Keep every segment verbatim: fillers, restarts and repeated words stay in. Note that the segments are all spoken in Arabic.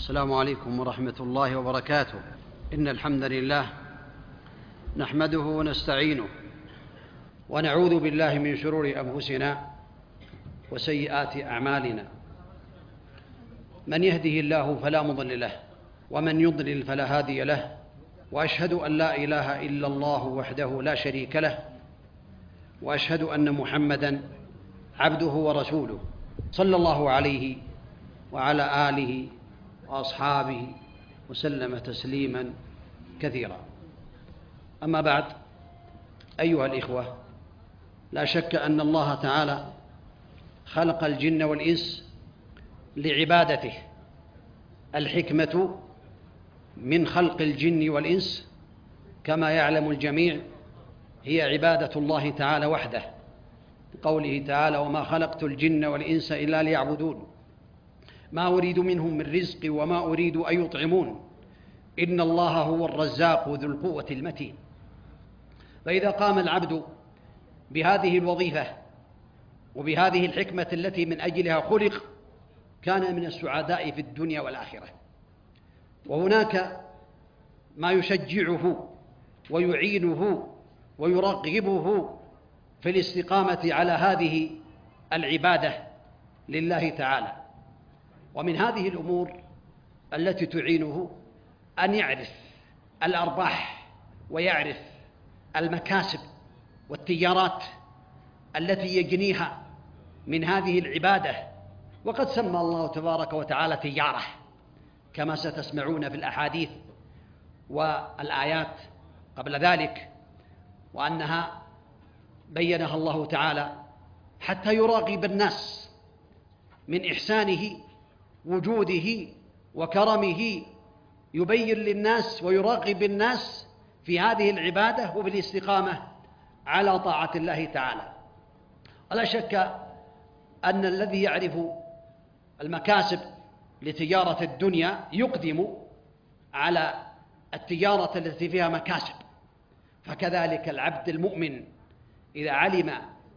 السلام عليكم ورحمة الله وبركاته. إن الحمد لله نحمده ونستعينه ونعوذ بالله من شرور أنفسنا وسيئات أعمالنا، من يهده الله فلا مضل له ومن يضلل فلا هادي له، وأشهد أن لا إله إلا الله وحده لا شريك له، وأشهد أن محمدًا عبده ورسوله صلى الله عليه وعلى آله وأصحابه وسلم تسليماً كثيرا. أما بعد، أيها الإخوة، لا شك أن الله تعالى خلق الجن والإنس لعبادته. الحكمة من خلق الجن والإنس كما يعلم الجميع هي عبادة الله تعالى وحده، قوله تعالى: وما خلقت الجن والإنس إلا ليعبدون ما أريد منهم من رزق وما أريد أن يطعمون إن الله هو الرزاق ذو القوة المتين. فإذا قام العبد بهذه الوظيفة وبهذه الحكمة التي من أجلها خلق كان من السعداء في الدنيا والآخرة. وهناك ما يشجعه ويعينه ويرغبه في الاستقامة على هذه العبادة لله تعالى. ومن هذه الأمور التي تعينه أن يعرف الأرباح ويعرف المكاسب والتجارات التي يجنيها من هذه العبادة. وقد سمى الله تبارك وتعالى تجارة كما ستسمعون في الأحاديث والآيات قبل ذلك، وأنها بيّنها الله تعالى حتى يراقب الناس من إحسانه وجوده وكرمه، يبين للناس ويراقب الناس في هذه العبادة وبالاستقامة على طاعة الله تعالى. ولا شك أن الذي يعرف المكاسب لتجارة الدنيا يقدم على التجارة التي فيها مكاسب، فكذلك العبد المؤمن إذا علم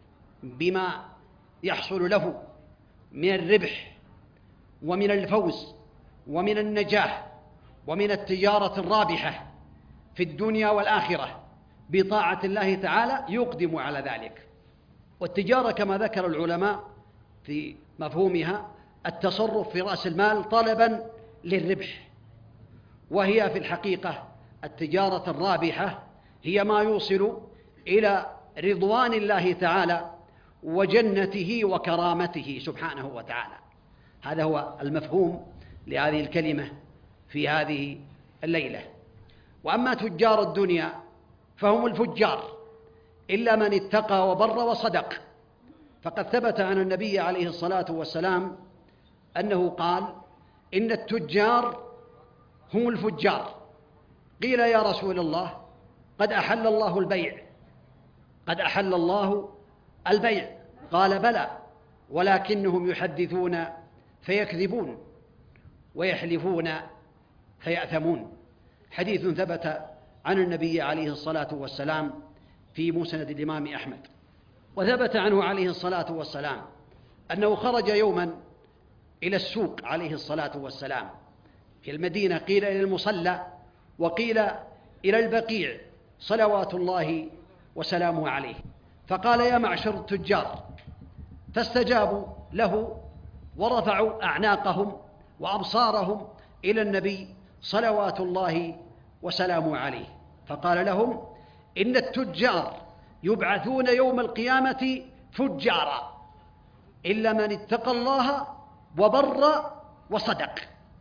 بما يحصل له من الربح ومن الفوز ومن النجاح ومن التجارة الرابحة في الدنيا والآخرة بطاعة الله تعالى يقدم على ذلك. والتجارة كما ذكر العلماء في مفهومها التصرف في رأس المال طلباً للربح، وهي في الحقيقة التجارة الرابحة هي ما يوصل إلى رضوان الله تعالى وجنته وكرامته سبحانه وتعالى. هذا هو المفهوم لهذه الكلمة في هذه الليلة. وأما تجار الدنيا فهم الفجار إلا من اتقى وبر وصدق، فقد ثبت عن النبي عليه الصلاة والسلام أنه قال: إن التجار هم الفجار. قيل: يا رسول الله، قد أحل الله البيع قد أحل الله البيع قال: بلى، ولكنهم يحدثون فيكذبون ويحلفون فيأثمون. حديث ثبت عن النبي عليه الصلاة والسلام في مسند الإمام أحمد. وثبت عنه عليه الصلاة والسلام أنه خرج يوما إلى السوق عليه الصلاة والسلام في المدينة، قيل إلى المصلى وقيل إلى البقيع صلوات الله وسلامه عليه، فقال: يا معشر التجار، فاستجابوا له ورفعوا أعناقهم وأبصارهم إلى النبي صلوات الله وسلامه عليه، فقال لهم: إن التجار يبعثون يوم القيامة فجارا إلا من اتقى الله وبر وصدق،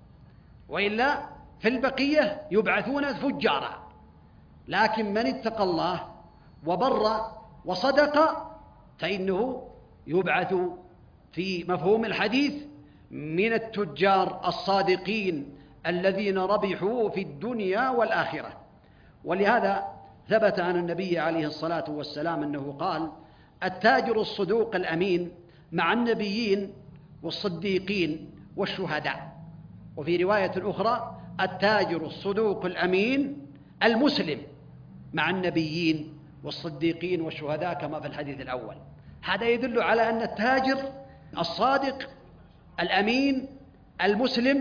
وإلا في البقية يبعثون فجارا، لكن من اتقى الله وبر وصدق فإنه يبعث في مفهوم الحديث من التجار الصادقين الذين ربحوا في الدنيا والآخرة. ولهذا ثبت عن النبي عليه الصلاة والسلام أنه قال: التاجر الصدوق الأمين مع النبيين والصديقين والشهداء. وفي رواية أخرى: التاجر الصدوق الأمين المسلم مع النبيين والصديقين والشهداء، كما في الحديث الأول. هذا يدل على أن التاجر الصادق الأمين المسلم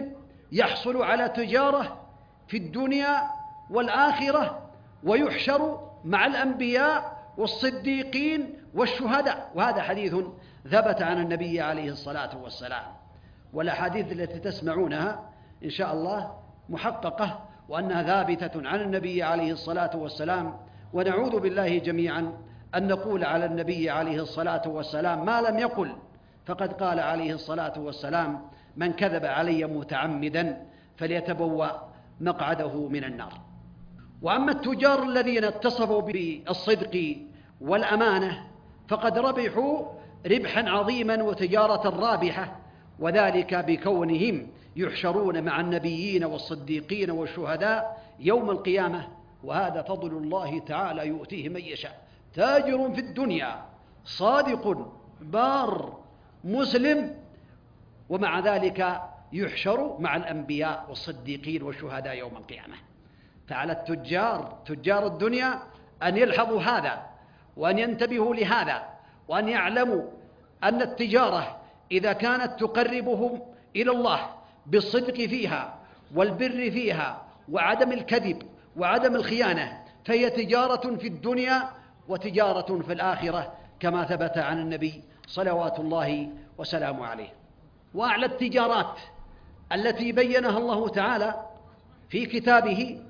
يحصل على تجارة في الدنيا والآخرة ويحشر مع الأنبياء والصديقين والشهداء. وهذا حديث ثبت عن النبي عليه الصلاة والسلام، والأحاديث التي تسمعونها إن شاء الله محققة وأنها ثابتة عن النبي عليه الصلاة والسلام. ونعوذ بالله جميعا أن نقول على النبي عليه الصلاة والسلام ما لم يقل، فقد قال عليه الصلاة والسلام: من كذب علي متعمدا فليتبوأ مقعده من النار. وأما التجار الذين اتصفوا بالصدق والأمانة فقد ربحوا ربحا عظيما وتجارة رابحة، وذلك بكونهم يحشرون مع النبيين والصديقين والشهداء يوم القيامة، وهذا فضل الله تعالى يؤتيه من يشاء. تاجر في الدنيا صادق بار مسلم، ومع ذلك يحشر مع الأنبياء والصديقين والشهداء يوم القيامة. فعلى التجار تجار الدنيا أن يلحظوا هذا وأن ينتبهوا لهذا، وأن يعلموا أن التجارة إذا كانت تقربهم إلى الله بالصدق فيها والبر فيها وعدم الكذب وعدم الخيانة فهي تجارة في الدنيا وتجارة في الآخرة، كما ثبت عن النبي صلوات الله وسلامه عليه. وأعلى التجارات التي بينها الله تعالى في كتابه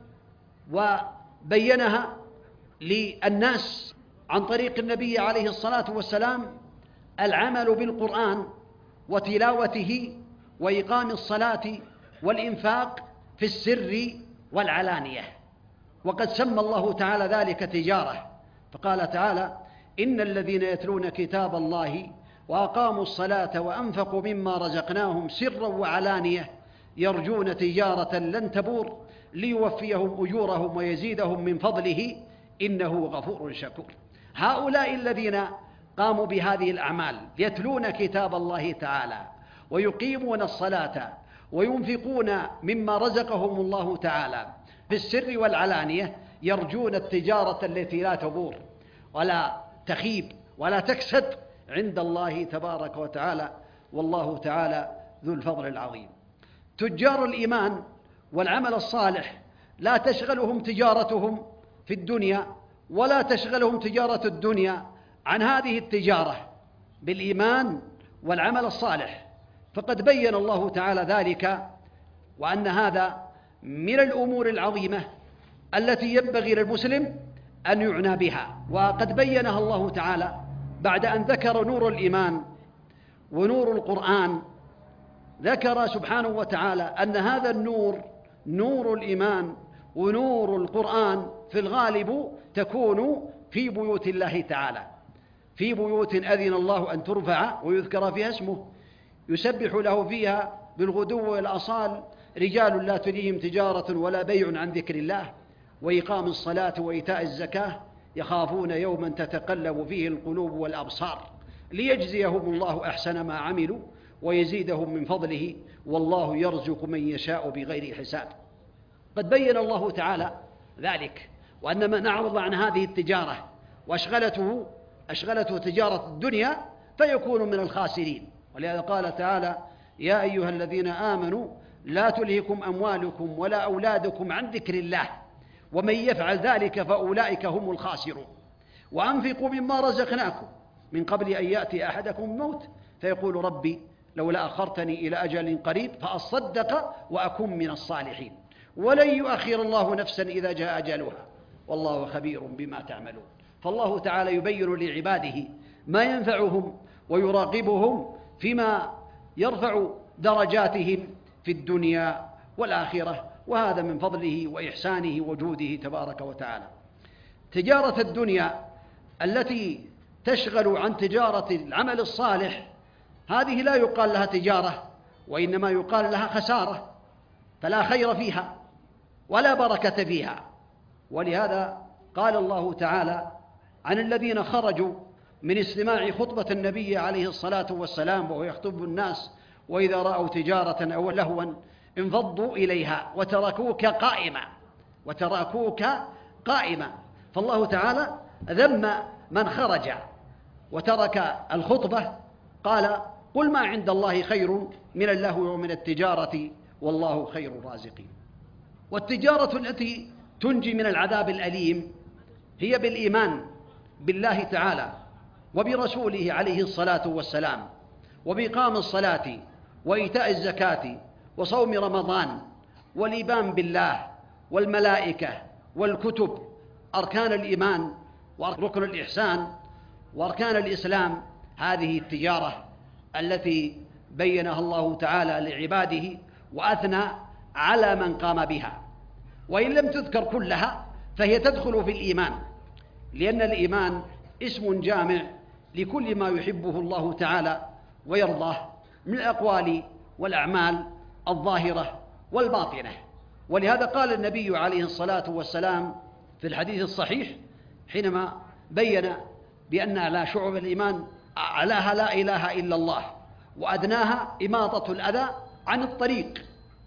وبينها للناس عن طريق النبي عليه الصلاة والسلام العمل بالقرآن وتلاوته وإقام الصلاة والإنفاق في السر والعلانية. وقد سمى الله تعالى ذلك تجارة، فقال تعالى: إن الذين يتلون كتاب الله وأقاموا الصلاة وأنفقوا مما رزقناهم سرا وعلانية يرجون تجارة لن تبور ليوفيهم أجورهم ويزيدهم من فضله إنه غفور شكور. هؤلاء الذين قاموا بهذه الأعمال يتلون كتاب الله تعالى ويقيمون الصلاة وينفقون مما رزقهم الله تعالى في السر والعلانية يرجون التجارة التي لا تبور ولا تخيب ولا تكسد عند الله تبارك وتعالى، والله تعالى ذو الفضل العظيم. تجار الإيمان والعمل الصالح لا تشغلهم تجارتهم في الدنيا ولا تشغلهم تجارة الدنيا عن هذه التجارة بالإيمان والعمل الصالح، فقد بين الله تعالى ذلك، وأن هذا من الأمور العظيمة التي ينبغي للمسلم أن يعنى بها. وقد بينها الله تعالى بعد أن ذكر نور الإيمان ونور القرآن، ذكر سبحانه وتعالى أن هذا النور نور الإيمان ونور القرآن في الغالب تكون في بيوت الله تعالى، في بيوت أذن الله أن ترفع ويذكر فيها اسمه يسبح له فيها بالغدو والآصال رجال لا تليهم تجارة ولا بيع عن ذكر الله وإقام الصلاة وإيتاء الزكاة يخافون يوما تتقلب فيه القلوب والأبصار ليجزيهم الله أحسن ما عملوا ويزيدهم من فضله والله يرزق من يشاء بغير حساب. قد بين الله تعالى ذلك، وأن من أعرض عن هذه التجارة وأشغلته أشغلته تجارة الدنيا فيكون من الخاسرين. ولهذا قال تعالى: يا أيها الذين آمنوا لا تلهكم أموالكم ولا أولادكم عن ذكر الله ومن يفعل ذلك فأولئك هم الخاسرون. وأنفقوا مما رزقناكم من قبل أن يأتي أحدكم الموت فيقول ربي لولا أخرتني إلى أجل قريب فأصدق وأكن من الصالحين ولن يؤخر الله نفسا إذا جاء أجلها والله خبير بما تعملون. فالله تعالى يبين لعباده ما ينفعهم ويراقبهم فيما يرفع درجاتهم في الدنيا والآخرة، وهذا من فضله وإحسانه وجوده تبارك وتعالى. تجارة الدنيا التي تشغل عن تجارة العمل الصالح هذه لا يقال لها تجارة، وإنما يقال لها خسارة، فلا خير فيها ولا بركة فيها. ولهذا قال الله تعالى عن الذين خرجوا من استماع خطبة النبي عليه الصلاة والسلام وهو يخطب الناس وإذا رأوا تجارة أو لهوا انفضوا إليها وتركوك قائما وتركوك قائما. فالله تعالى ذم من خرج وترك الخطبة، قال: قل ما عند الله خير من اللهو ومن التجارة والله خير الرازقين. والتجارة التي تنجي من العذاب الأليم هي بالإيمان بالله تعالى وبرسوله عليه الصلاة والسلام، وبإقام الصلاة وإيتاء الزكاة وصوم رمضان، والإيمان بالله والملائكة والكتب، أركان الإيمان وركن الإحسان وأركان الإسلام. هذه التجارة التي بينها الله تعالى لعباده وأثنى على من قام بها، وإن لم تذكر كلها فهي تدخل في الإيمان، لأن الإيمان اسم جامع لكل ما يحبه الله تعالى ويرضاه من الأقوال والأعمال الظاهرة والباطنة. ولهذا قال النبي عليه الصلاة والسلام في الحديث الصحيح حينما بين بأن على شعب الإيمان أعلاها لا إله إلا الله، وأدناها إماطة الأذى عن الطريق،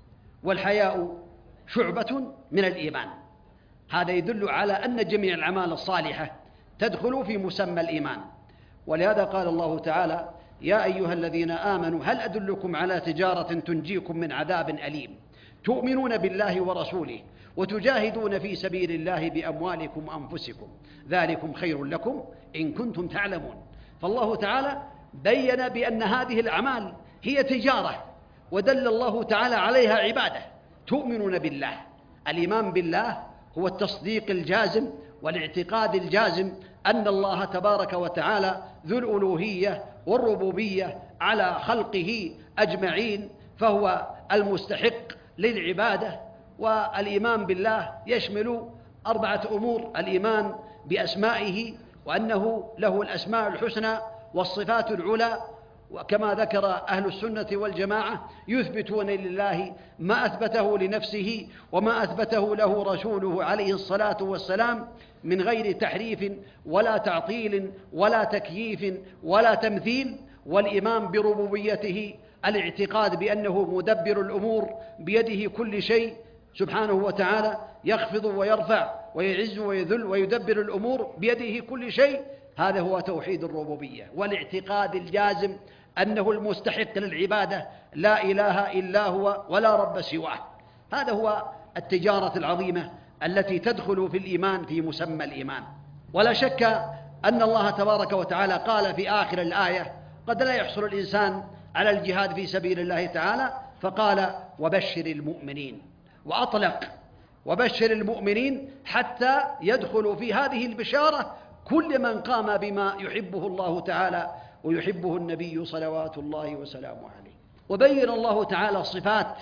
والحياء شعبة من الإيمان. هذا يدل على أن جميع الأعمال الصالحة تدخل في مسمى الإيمان. ولهذا قال الله تعالى: يا أيها الذين آمنوا هل أدلكم على تجارة تنجيكم من عذاب أليم تؤمنون بالله ورسوله وتجاهدون في سبيل الله بأموالكم وأنفسكم ذلكم خير لكم إن كنتم تعلمون. فالله تعالى بين بأن هذه الأعمال هي تجارة، ودل الله تعالى عليها عبادة. تؤمنون بالله، الإيمان بالله هو التصديق الجازم والاعتقاد الجازم أن الله تبارك وتعالى ذو الألوهية والربوبية على خلقه أجمعين، فهو المستحق للعبادة. والإيمان بالله يشمل أربعة أمور: الإيمان بأسمائه وأنه له الأسماء الحسنى والصفات العلى، وكما ذكر أهل السنة والجماعة يثبتون لله ما أثبته لنفسه وما أثبته له رسوله عليه الصلاة والسلام من غير تحريف ولا تعطيل ولا تكييف ولا تمثيل. والإيمان بربوبيته الاعتقاد بأنه مدبر الأمور بيده كل شيء سبحانه وتعالى، يخفض ويرفع ويعز ويذل ويدبر الأمور بيده كل شيء. هذا هو توحيد الربوبية، والاعتقاد الجازم أنه المستحق للعبادة لا إله إلا هو ولا رب سواه. هذا هو التجارة العظيمة التي تدخل في الإيمان في مسمى الإيمان. ولا شك أن الله تبارك وتعالى قال في آخر الآية: قد لا يحصل الإنسان على الجهاد في سبيل الله تعالى، فقال: وبشر المؤمنين. وأطلق وبشر المؤمنين حتى يدخل في هذه البشارة كل من قام بما يحبه الله تعالى ويحبه النبي صلوات الله وسلامه عليه. وبين الله تعالى صفات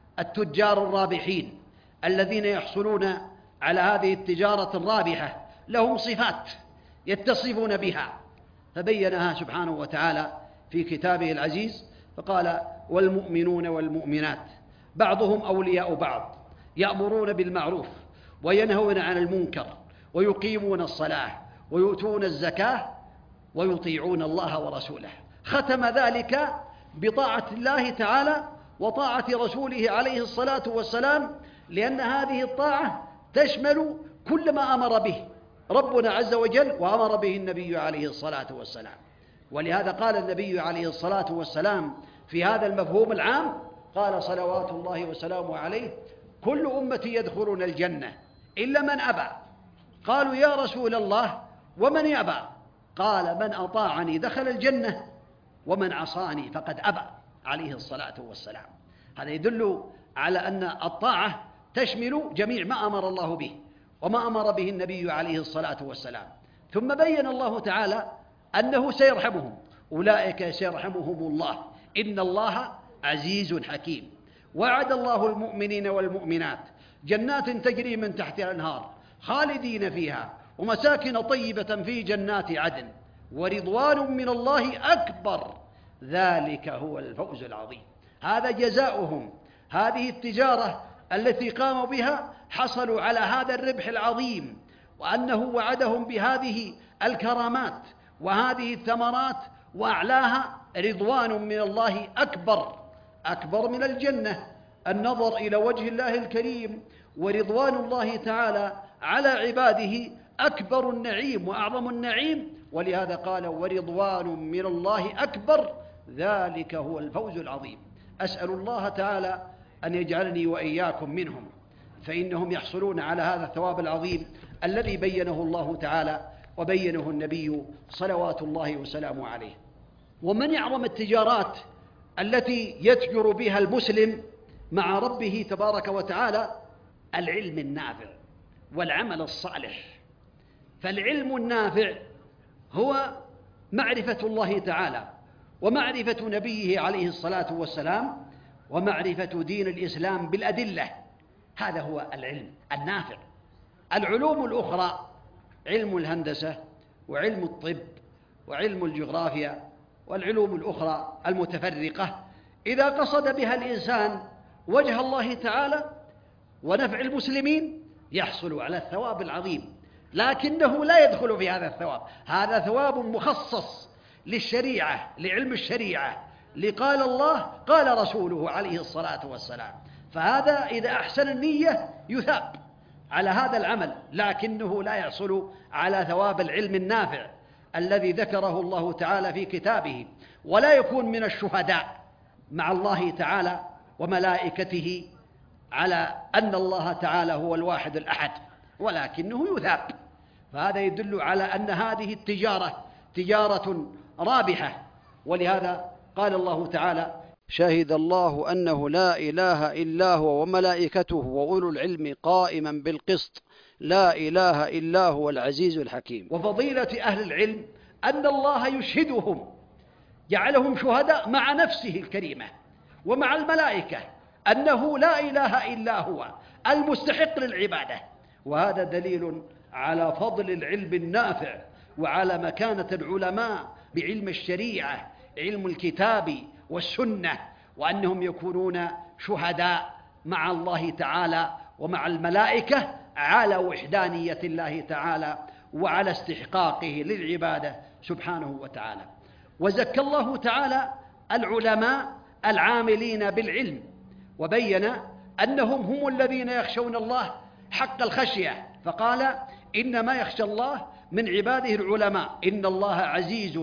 التجار الرابحين الذين يحصلون على هذه التجارة الرابحة، لهم صفات يتصفون بها، فبينها سبحانه وتعالى في كتابه العزيز فقال: والمؤمنون والمؤمنات بعضهم أولياء بعض يأمرون بالمعروف وينهون عن المنكر ويقيمون الصلاة ويؤتون الزكاة ويطيعون الله ورسوله. ختم ذلك بطاعة الله تعالى وطاعة رسوله عليه الصلاة والسلام، لأن هذه الطاعة تشمل كل ما أمر به ربنا عز وجل وأمر به النبي عليه الصلاة والسلام. ولهذا قال النبي عليه الصلاة والسلام في هذا المفهوم العام، قال صلوات الله وسلامه عليه: كل أمتي يدخلون الجنة إلا من أبى. قالوا: يا رسول الله ومن يأبى؟ قال: من أطاعني دخل الجنة ومن عصاني فقد أبى، عليه الصلاة والسلام. هذا يدل على أن الطاعة تشمل جميع ما أمر الله به وما أمر به النبي عليه الصلاة والسلام. ثم بين الله تعالى أنه سيرحمهم، أولئك سيرحمهم الله إن الله عزيز حكيم. وعد الله المؤمنين والمؤمنات جنات تجري من تحتها الأنهار خالدين فيها ومساكن طيبة في جنات عدن ورضوان من الله أكبر، ذلك هو الفوز العظيم. هذا جزاؤهم، هذه التجارة التي قاموا بها حصلوا على هذا الربح العظيم، وأنه وعدهم بهذه الكرامات وهذه الثمرات، وأعلاها رضوان من الله أكبر أكبر من الجنة، النظر إلى وجه الله الكريم، ورضوان الله تعالى على عباده أكبر النعيم وأعظم النعيم. ولهذا قال: ورضوان من الله أكبر، ذلك هو الفوز العظيم. أسأل الله تعالى أن يجعلني وإياكم منهم، فإنهم يحصلون على هذا الثواب العظيم الذي بينه الله تعالى وبينه النبي صلوات الله وسلامه عليه. ومن أعظم التجارات التي يتجر بها المسلم مع ربه تبارك وتعالى العلم النافع والعمل الصالح. فالعلم النافع هو معرفة الله تعالى ومعرفة نبيه عليه الصلاة والسلام ومعرفة دين الإسلام بالأدلة، هذا هو العلم النافع. العلوم الأخرى علم الهندسة وعلم الطب وعلم الجغرافيا والعلوم الأخرى المتفرقة إذا قصد بها الإنسان وجه الله تعالى ونفع المسلمين يحصل على الثواب العظيم، لكنه لا يدخل في هذا الثواب. هذا ثواب مخصص للشريعة، لعلم الشريعة، لقال الله قال رسوله عليه الصلاة والسلام، فهذا إذا أحسن النية يثاب على هذا العمل، لكنه لا يحصل على ثواب العلم النافع الذي ذكره الله تعالى في كتابه، ولا يكون من الشهداء مع الله تعالى وملائكته على أن الله تعالى هو الواحد الأحد، ولكنه يثاب. فهذا يدل على أن هذه التجارة تجارة رابحة، ولهذا قال الله تعالى: شهد الله أنه لا إله إلا هو وملائكته وأولو العلم قائما بالقسط لا إله إلا هو العزيز الحكيم. وفضيلة أهل العلم أن الله يشهدهم، جعلهم شهداء مع نفسه الكريمة ومع الملائكة أنه لا إله إلا هو المستحق للعبادة، وهذا دليل على فضل العلم النافع وعلى مكانة العلماء بعلم الشريعة، علم الكتاب والسنة، وأنهم يكونون شهداء مع الله تعالى ومع الملائكة على وحدانية الله تعالى وعلى استحقاقه للعبادة سبحانه وتعالى. وزكى الله تعالى العلماء العاملين بالعلم، وبين أنهم هم الذين يخشون الله حق الخشية، فقال: إنما يخشى الله من عباده العلماء إن الله عزيز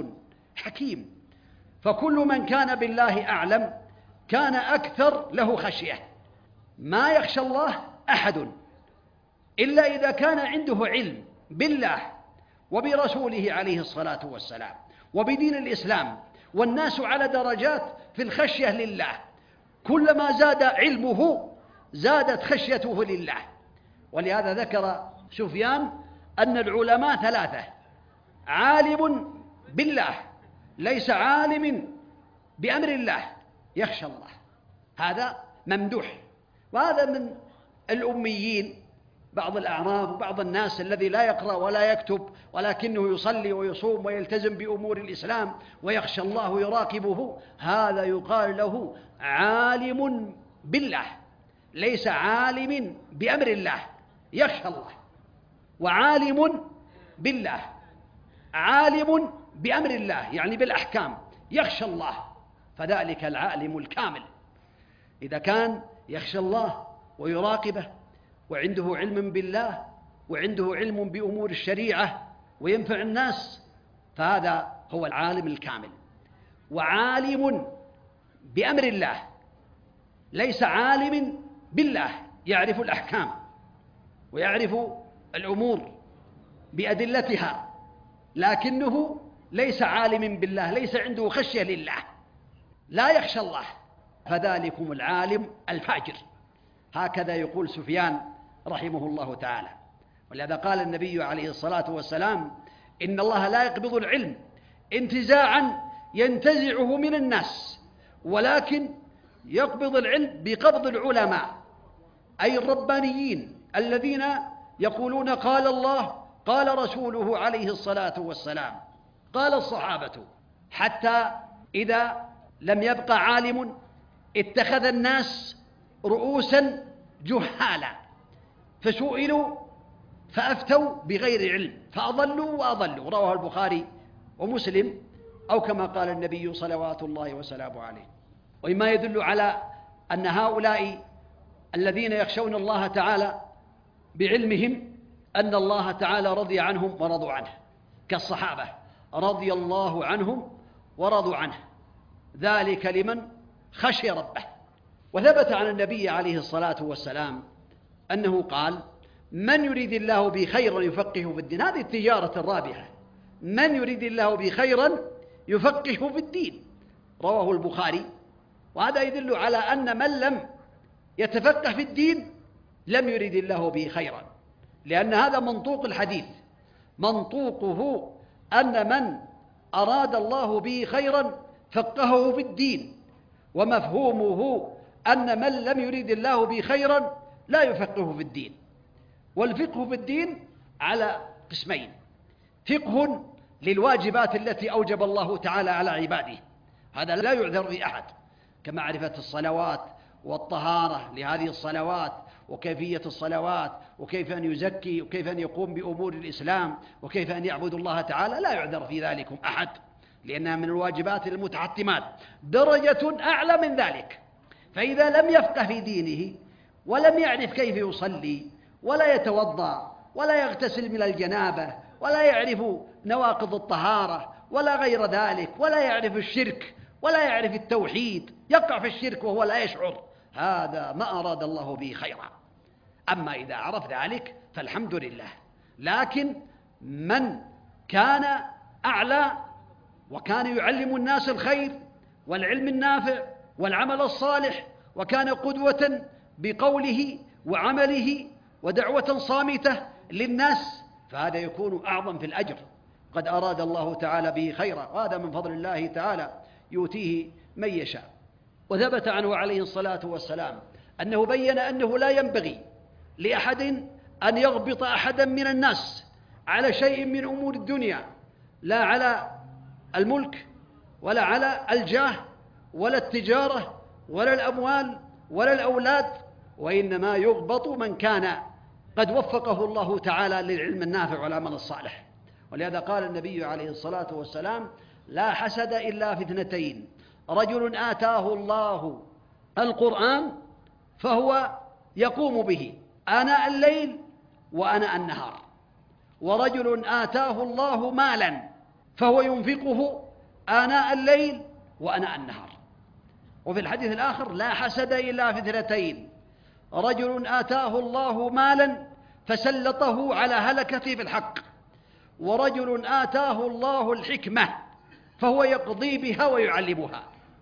حكيم. فكل من كان بالله أعلم كان أكثر له خشية. ما يخشى الله أحد إلا إذا كان عنده علم بالله وبرسوله عليه الصلاة والسلام وبدين الإسلام، والناس على درجات في الخشية لله، كلما زاد علمه زادت خشيته لله. ولهذا ذكر سفيان أن العلماء ثلاثة: عالم بالله ليس عالم بأمر الله يخشى الله، هذا ممدوح. وهذا من الأميين، بعض الأعراب وبعض الناس الذي لا يقرأ ولا يكتب ولكنه يصلي ويصوم ويلتزم بأمور الإسلام ويخشى الله ويراقبه، هذا يقال له عالم بالله ليس عالم بأمر الله يخشى الله. وعالم بالله عالم بأمر الله يعني بالأحكام يخشى الله، فذلك العالم الكامل. إذا كان يخشى الله ويراقبه وعنده علم بالله وعنده علم بأمور الشريعة وينفع الناس، فهذا هو العالم الكامل. وعالم بأمر الله ليس عالم بالله يعرف الأحكام ويعرف الأمور بأدلتها، لكنه ليس عالم بالله، ليس عنده خشية لله، لا يخشى الله، فذلكم العالم الفاجر. هكذا يقول سفيان رحمه الله تعالى. ولهذا قال النبي عليه الصلاة والسلام: إن الله لا يقبض العلم انتزاعا ينتزعه من الناس، ولكن يقبض العلم بقبض العلماء، أي الربانيين الذين يقولون قال الله قال رسوله عليه الصلاة والسلام قال الصحابة، حتى إذا لم يبقى عالم اتخذ الناس رؤوسا جهالا فسئلوا فأفتوا بغير علم فأضلوا وأضلوا. رواه البخاري ومسلم، أو كما قال النبي صلوات الله وسلامه عليه. ومما يدل على أن هؤلاء الذين يخشون الله تعالى بعلمهم أن الله تعالى رضي عنهم ورضوا عنه، كالصحابة رضي الله عنهم ورضوا عنه، ذلك لمن خشي ربه. وثبت عن النبي عليه الصلاة والسلام أنه قال: من يريد الله به خيرا يفقهه في الدين. هذه التجارة الرابحة، من يريد الله به خيرا يفقهه في الدين، رواه البخاري. وهذا يدل على أن من لم يتفقه في الدين لم يريد الله به خيرا، لأن هذا منطوق الحديث، منطوقه أن من أراد الله به خيرا فقهه في الدين، ومفهومه أن من لم يريد الله به خيرا لا يفقهه في الدين. والفقه في الدين على قسمين: فقه للواجبات التي أوجب الله تعالى على عباده، هذا لا يعذر في أحد، كمعرفة الصلوات والطهارة لهذه الصلوات وكيفية الصلوات وكيف أن يزكي وكيف أن يقوم بأمور الإسلام وكيف أن يعبد الله تعالى، لا يعذر في ذلك أحد، لأنها من الواجبات المتحتمات. درجة أعلى من ذلك، فإذا لم يفقه في دينه ولم يعرف كيف يصلي ولا يتوضأ ولا يغتسل من الجنابة ولا يعرف نواقض الطهارة ولا غير ذلك ولا يعرف الشرك ولا يعرف التوحيد، يقع في الشرك وهو لا يشعر، هذا ما أراد الله به خيرا. أما إذا عرف ذلك فالحمد لله. لكن من كان أعلى وكان يعلم الناس الخير والعلم النافع والعمل الصالح، وكان قدوة بقوله وعمله ودعوة صامتة للناس، فهذا يكون أعظم في الأجر، قد أراد الله تعالى به خيرا، وهذا من فضل الله تعالى يؤتيه من يشاء. وثبت عنه عليه الصلاة والسلام أنه بين أنه لا ينبغي لأحد أن يغبط أحدا من الناس على شيء من أمور الدنيا، لا على الملك ولا على الجاه ولا التجارة ولا الأموال ولا الأولاد، وإنما يغبط من كان قد وفقه الله تعالى للعلم النافع والعمل الصالح. ولهذا قال النبي عليه الصلاة والسلام: لا حسد إلا في اثنتين: رجل آتاه الله القرآن فهو يقوم به آناء الليل وآناء النهار، ورجل آتاه الله مالا فهو ينفقه آناء الليل وآناء النهار. وفي الحديث الآخر: لا حسد إلا في اثنتين: رجل آتاه الله مالا فسلطه على هلكته في الحق، ورجل آتاه الله الحكمة فهو يقضي بها ويعلمها.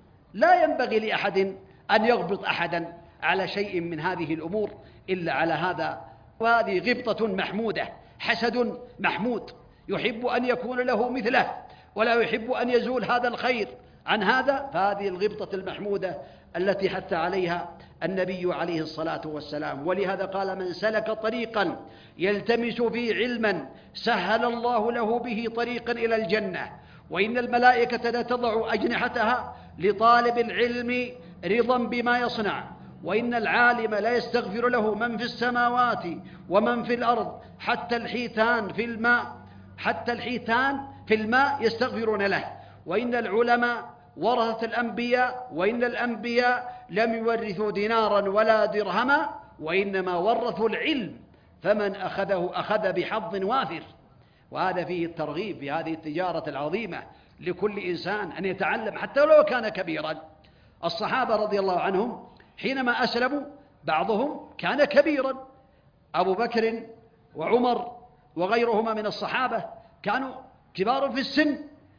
لا ينبغي لأحد أن يغبط أحدا على شيء من هذه الأمور إلا على هذا، وهذه غبطة محمودة، حسد محمود، يحب أن يكون له مثله ولا يحب أن يزول هذا الخير عن هذا، فهذه الغبطة المحمودة التي حث عليها النبي عليه الصلاة والسلام. ولهذا قال: من سلك طريقا يلتمس فيه علما سهل الله له به طريقا إلى الجنة، وإن الملائكة لا تضع أجنحتها لطالب العلم رضا بما يصنع، وإن العالم لا يستغفر له من في السماوات ومن في الأرض حتى الحيتان في الماء حتى الحيتان في الماء يستغفرون له، وإن العلماء ورثة الأنبياء، وإن الأنبياء لم يورثوا دينارا ولا درهما وإنما ورثوا العلم، فمن أخذه أخذ بحظ وافر. وهذا فيه الترغيب في هذه التجارة العظيمة لكل إنسان أن يتعلم حتى لو كان كبيرا. الصحابة رضي الله عنهم حينما أسلموا بعضهم كان كبيرا، أبو بكر وعمر وغيرهما من الصحابة كانوا كبار في السن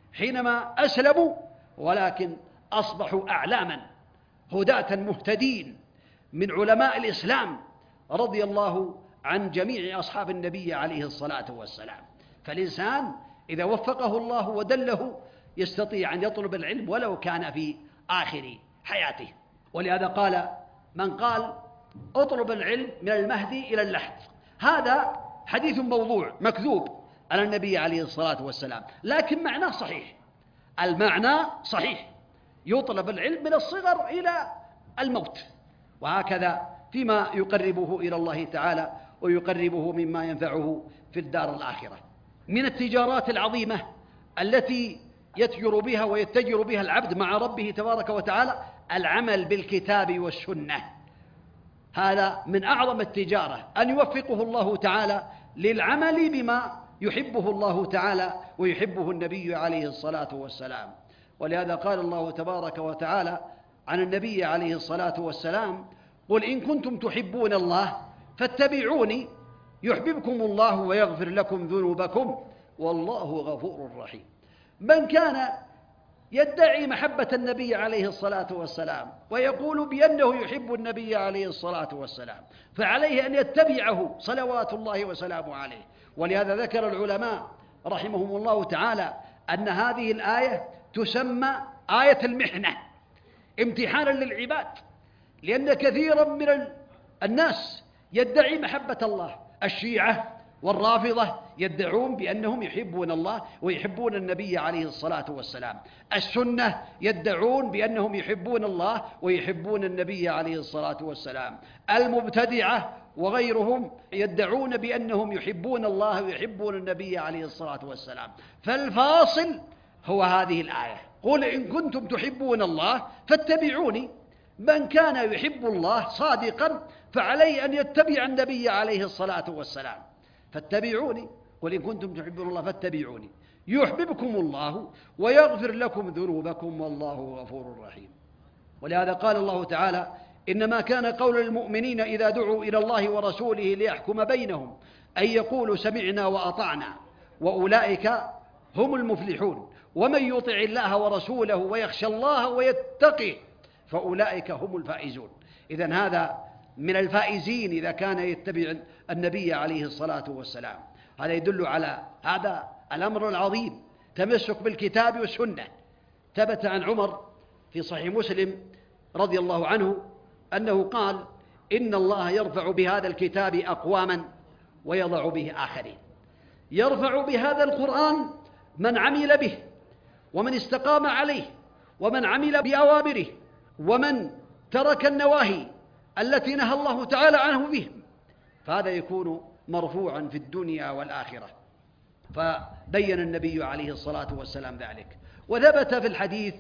حينما أسلموا، ولكن أصبحوا أعلاما هداة مهتدين من علماء الإسلام رضي الله عن جميع أصحاب النبي عليه الصلاة والسلام. فالإنسان إذا وفقه الله ودله يستطيع أن يطلب العلم ولو كان في آخر حياته. ولهذا قال من قال: اطلب العلم من المهدي إلى اللحد، هذا حديث موضوع مكذوب على النبي عليه الصلاة والسلام، لكن معناه صحيح، المعنى صحيح، يطلب العلم من الصغر إلى الموت، وهكذا فيما يقربه إلى الله تعالى ويقربه مما ينفعه في الدار الآخرة. من التجارات العظيمة التي يتجر بها ويتجر بها العبد مع ربه تبارك وتعالى العمل بالكتاب والسنة، هذا من أعظم التجارة، أن يوفقه الله تعالى للعمل بما يحبه الله تعالى ويحبه النبي عليه الصلاة والسلام. ولهذا قال الله تبارك وتعالى: عن النبي عليه الصلاة والسلام: قل إن كنتم تحبون الله فاتبعوني يحببكم الله ويغفر لكم ذنوبكم والله غفور رحيم. من كان يدعي محبة النبي عليه الصلاة والسلام ويقول بأنه يحب النبي عليه الصلاة والسلام فعليه أن يتبعه صلوات الله وسلامه عليه. ولهذا ذكر العلماء رحمهم الله تعالى أن هذه الآية تسمى آية المحنة، امتحانا للعباد، لأن كثيرا من الناس يدعي محبة الله. الشيعة والرافضة يدعون بأنهم يحبون الله ويحبون النبي عليه الصلاة والسلام. السنة يدعون بأنهم يحبون الله ويحبون النبي عليه الصلاة والسلام. المبتدعة وغيرهم يدعون بأنهم يحبون الله ويحبون النبي عليه الصلاة والسلام. فالفاصل هو هذه الآية: قل إن كنتم تحبون الله فاتبعوني. من كان يحب الله صادقا فعليه أن يتبع النبي عليه الصلاة والسلام. فاتبعوني، قل إن كنتم تحبون الله فاتبعوني يحببكم الله ويغفر لكم ذنوبكم والله غفور رحيم. ولهذا قال الله تعالى: إنما كان قول المؤمنين إذا دعوا إلى الله ورسوله ليحكم بينهم أن يقولوا سمعنا وأطعنا وأولئك هم المفلحون ومن يطع الله ورسوله ويخشى الله ويتقه فأولئك هم الفائزون. إذن هذا من الفائزين إذا كان يتبع النبي عليه الصلاة والسلام. هذا يدل على هذا الأمر العظيم، تمسك بالكتاب والسنة. ثبت عن عمر في صحيح مسلم رضي الله عنه أنه قال: إن الله يرفع بهذا الكتاب أقواما ويضع به آخرين. يرفع بهذا القرآن من عمل به ومن استقام عليه ومن عمل بأوامره ومن ترك النواهي التي نهى الله تعالى عنه بهم، فهذا يكون مرفوعا في الدنيا والآخرة. فبين النبي عليه الصلاة والسلام ذلك. وثبت في الحديث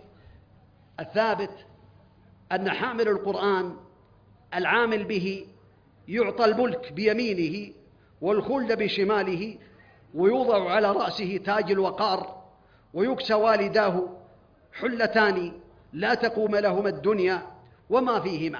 الثابت أن حامل القرآن العامل به يعطى الملك بيمينه والخلد بشماله ويوضع على رأسه تاج الوقار ويكسى والداه حلتان لا تقوم لهما الدنيا وما فيهما.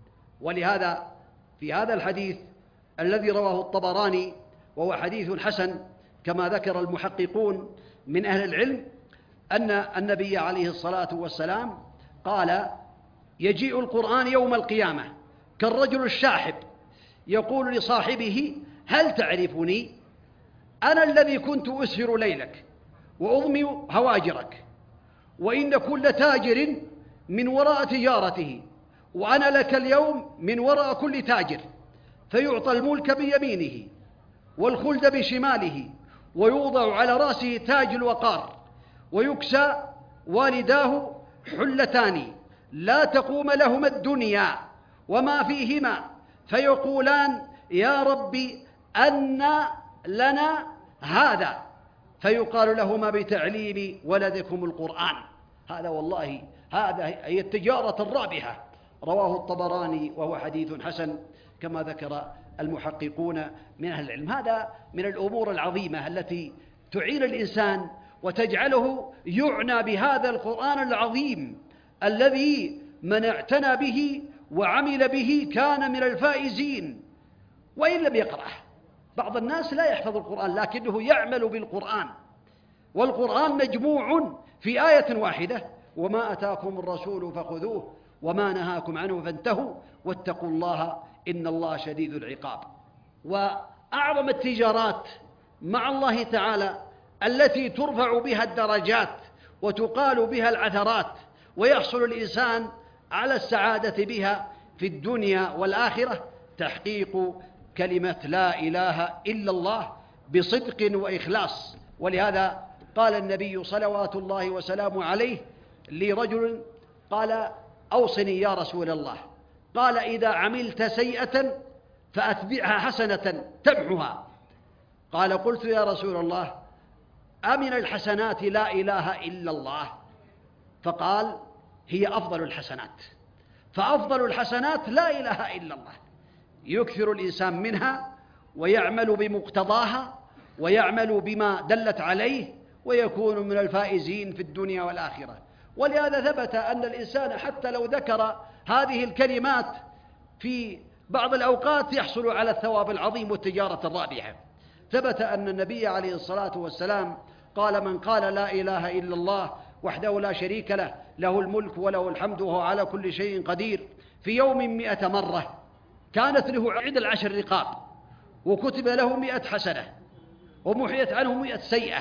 ولهذا في هذا الحديث الذي رواه الطبراني وهو حديث حسن كما ذكر المحققون من أهل العلم أن النبي عليه الصلاة والسلام قال: يجيء القرآن يوم القيامة كالرجل الشاحب يقول لصاحبه: هل تعرفني؟ أنا الذي كنت أسهر ليلك وأضمي هواجرك، وإن كل تاجر من وراء تجارته، وأنا لك اليوم من وراء كل تاجر. فيعطى الملك بيمينه والخلد بشماله ويوضع على رأسه تاج الوقار ويكسى والداه حلتان لا تقوم لهما الدنيا وما فيهما، فيقولان: يا ربي أن لنا هذا؟ فيقال لهما: بتعليم ولدكم القرآن. هذا والله هذا هي التجارة الرابحة. رواه الطبراني وهو حديث حسن كما ذكر المحققون من أهل العلم. هذا من الأمور العظيمة التي تعين الإنسان وتجعله يعنى بهذا القرآن العظيم الذي من اعتنى به وعمل به كان من الفائزين وإن لم يقرأه. بعض الناس لا يحفظ القرآن لكنه يعمل بالقرآن، والقرآن مجموع في آية واحدة: وما أتاكم الرسول فخذوه وما نهاكم عنه فانتهوا واتقوا الله إن الله شديد العقاب. وأعظم التجارات مع الله تعالى التي ترفع بها الدرجات وتقال بها العثرات ويحصل الإنسان على السعادة بها في الدنيا والآخرة تحقيق كلمة لا إله إلا الله بصدق وإخلاص. ولهذا قال النبي صلوات الله وسلامه عليه لرجل قال: أوصني يا رسول الله. قال: إذا عملت سيئة فأتبعها حسنة تمحها. قال: قلت يا رسول الله أمن الحسنات لا إله إلا الله؟ فقال: هي أفضل الحسنات. فأفضل الحسنات لا إله إلا الله، يكثر الإنسان منها ويعمل بمقتضاها ويعمل بما دلت عليه ويكون من الفائزين في الدنيا والآخرة. ولهذا ثبت أن الإنسان حتى لو ذكر هذه الكلمات في بعض الأوقات يحصل على الثواب العظيم والتجارة الرابحة. ثبت أن النبي عليه الصلاة والسلام قال: من قال لا إله إلا الله وحده لا شريك له له الملك وله الحمد وهو على كل شيء قدير في يوم مئة مرة كانت له عدل العشر رقاب، وكتب له مئة حسنة، ومحيت عنه مئة سيئة،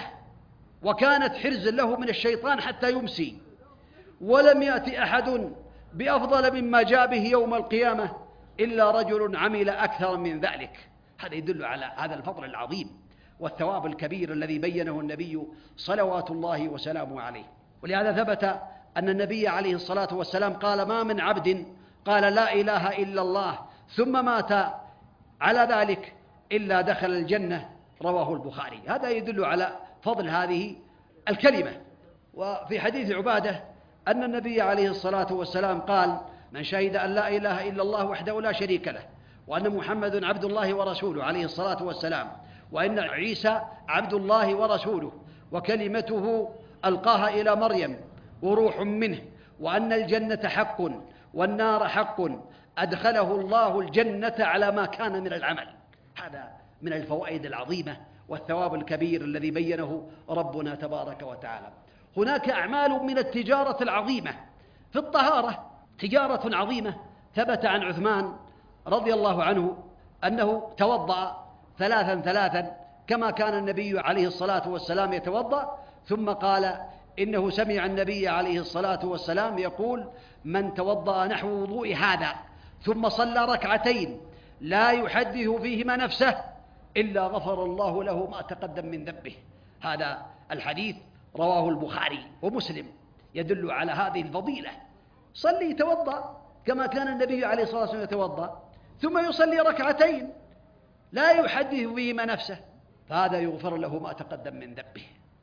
وكانت حرزا له من الشيطان حتى يمسي، ولم يأتي أحد بأفضل مما جاء به يوم القيامة إلا رجل عمل أكثر من ذلك. هذا يدل على هذا الفضل العظيم والثواب الكبير الذي بينه النبي صلوات الله وسلامه عليه. ولهذا ثبت أن النبي عليه الصلاة والسلام قال: ما من عبد قال لا إله إلا الله ثم مات على ذلك إلا دخل الجنة، رواه البخاري. هذا يدل على فضل هذه الكلمة. وفي حديث عبادة أن النبي عليه الصلاة والسلام قال: من شهد أن لا إله إلا الله وحده لا شريك له وأن محمد عبد الله ورسوله عليه الصلاة والسلام، وأن عيسى عبد الله ورسوله وكلمته ألقاها إلى مريم وروح منه، وأن الجنة حق والنار حق، أدخله الله الجنة على ما كان من العمل. هذا من الفوائد العظيمة والثواب الكبير الذي بينه ربنا تبارك وتعالى. هناك أعمال من التجارة العظيمة في الطهارة، تجارة عظيمة. ثبت عن عثمان رضي الله عنه أنه توضأ ثلاثا ثلاثا كما كان النبي عليه الصلاة والسلام يتوضأ، ثم قال إنه سمع النبي عليه الصلاة والسلام يقول: من توضأ نحو وضوء هذا ثم صلى ركعتين لا يحدث فيهما نفسه إلا غفر الله له ما تقدم من ذنبه. هذا الحديث رواه البخاري ومسلم، يدل على هذه الفضيلة. صلي توضأ كما كان النبي عليه الصلاة والسلام يتوضأ، ثم يصلي ركعتين لا يحدث فيهما نفسه، فهذا يغفر له ما تقدم من ذنبه.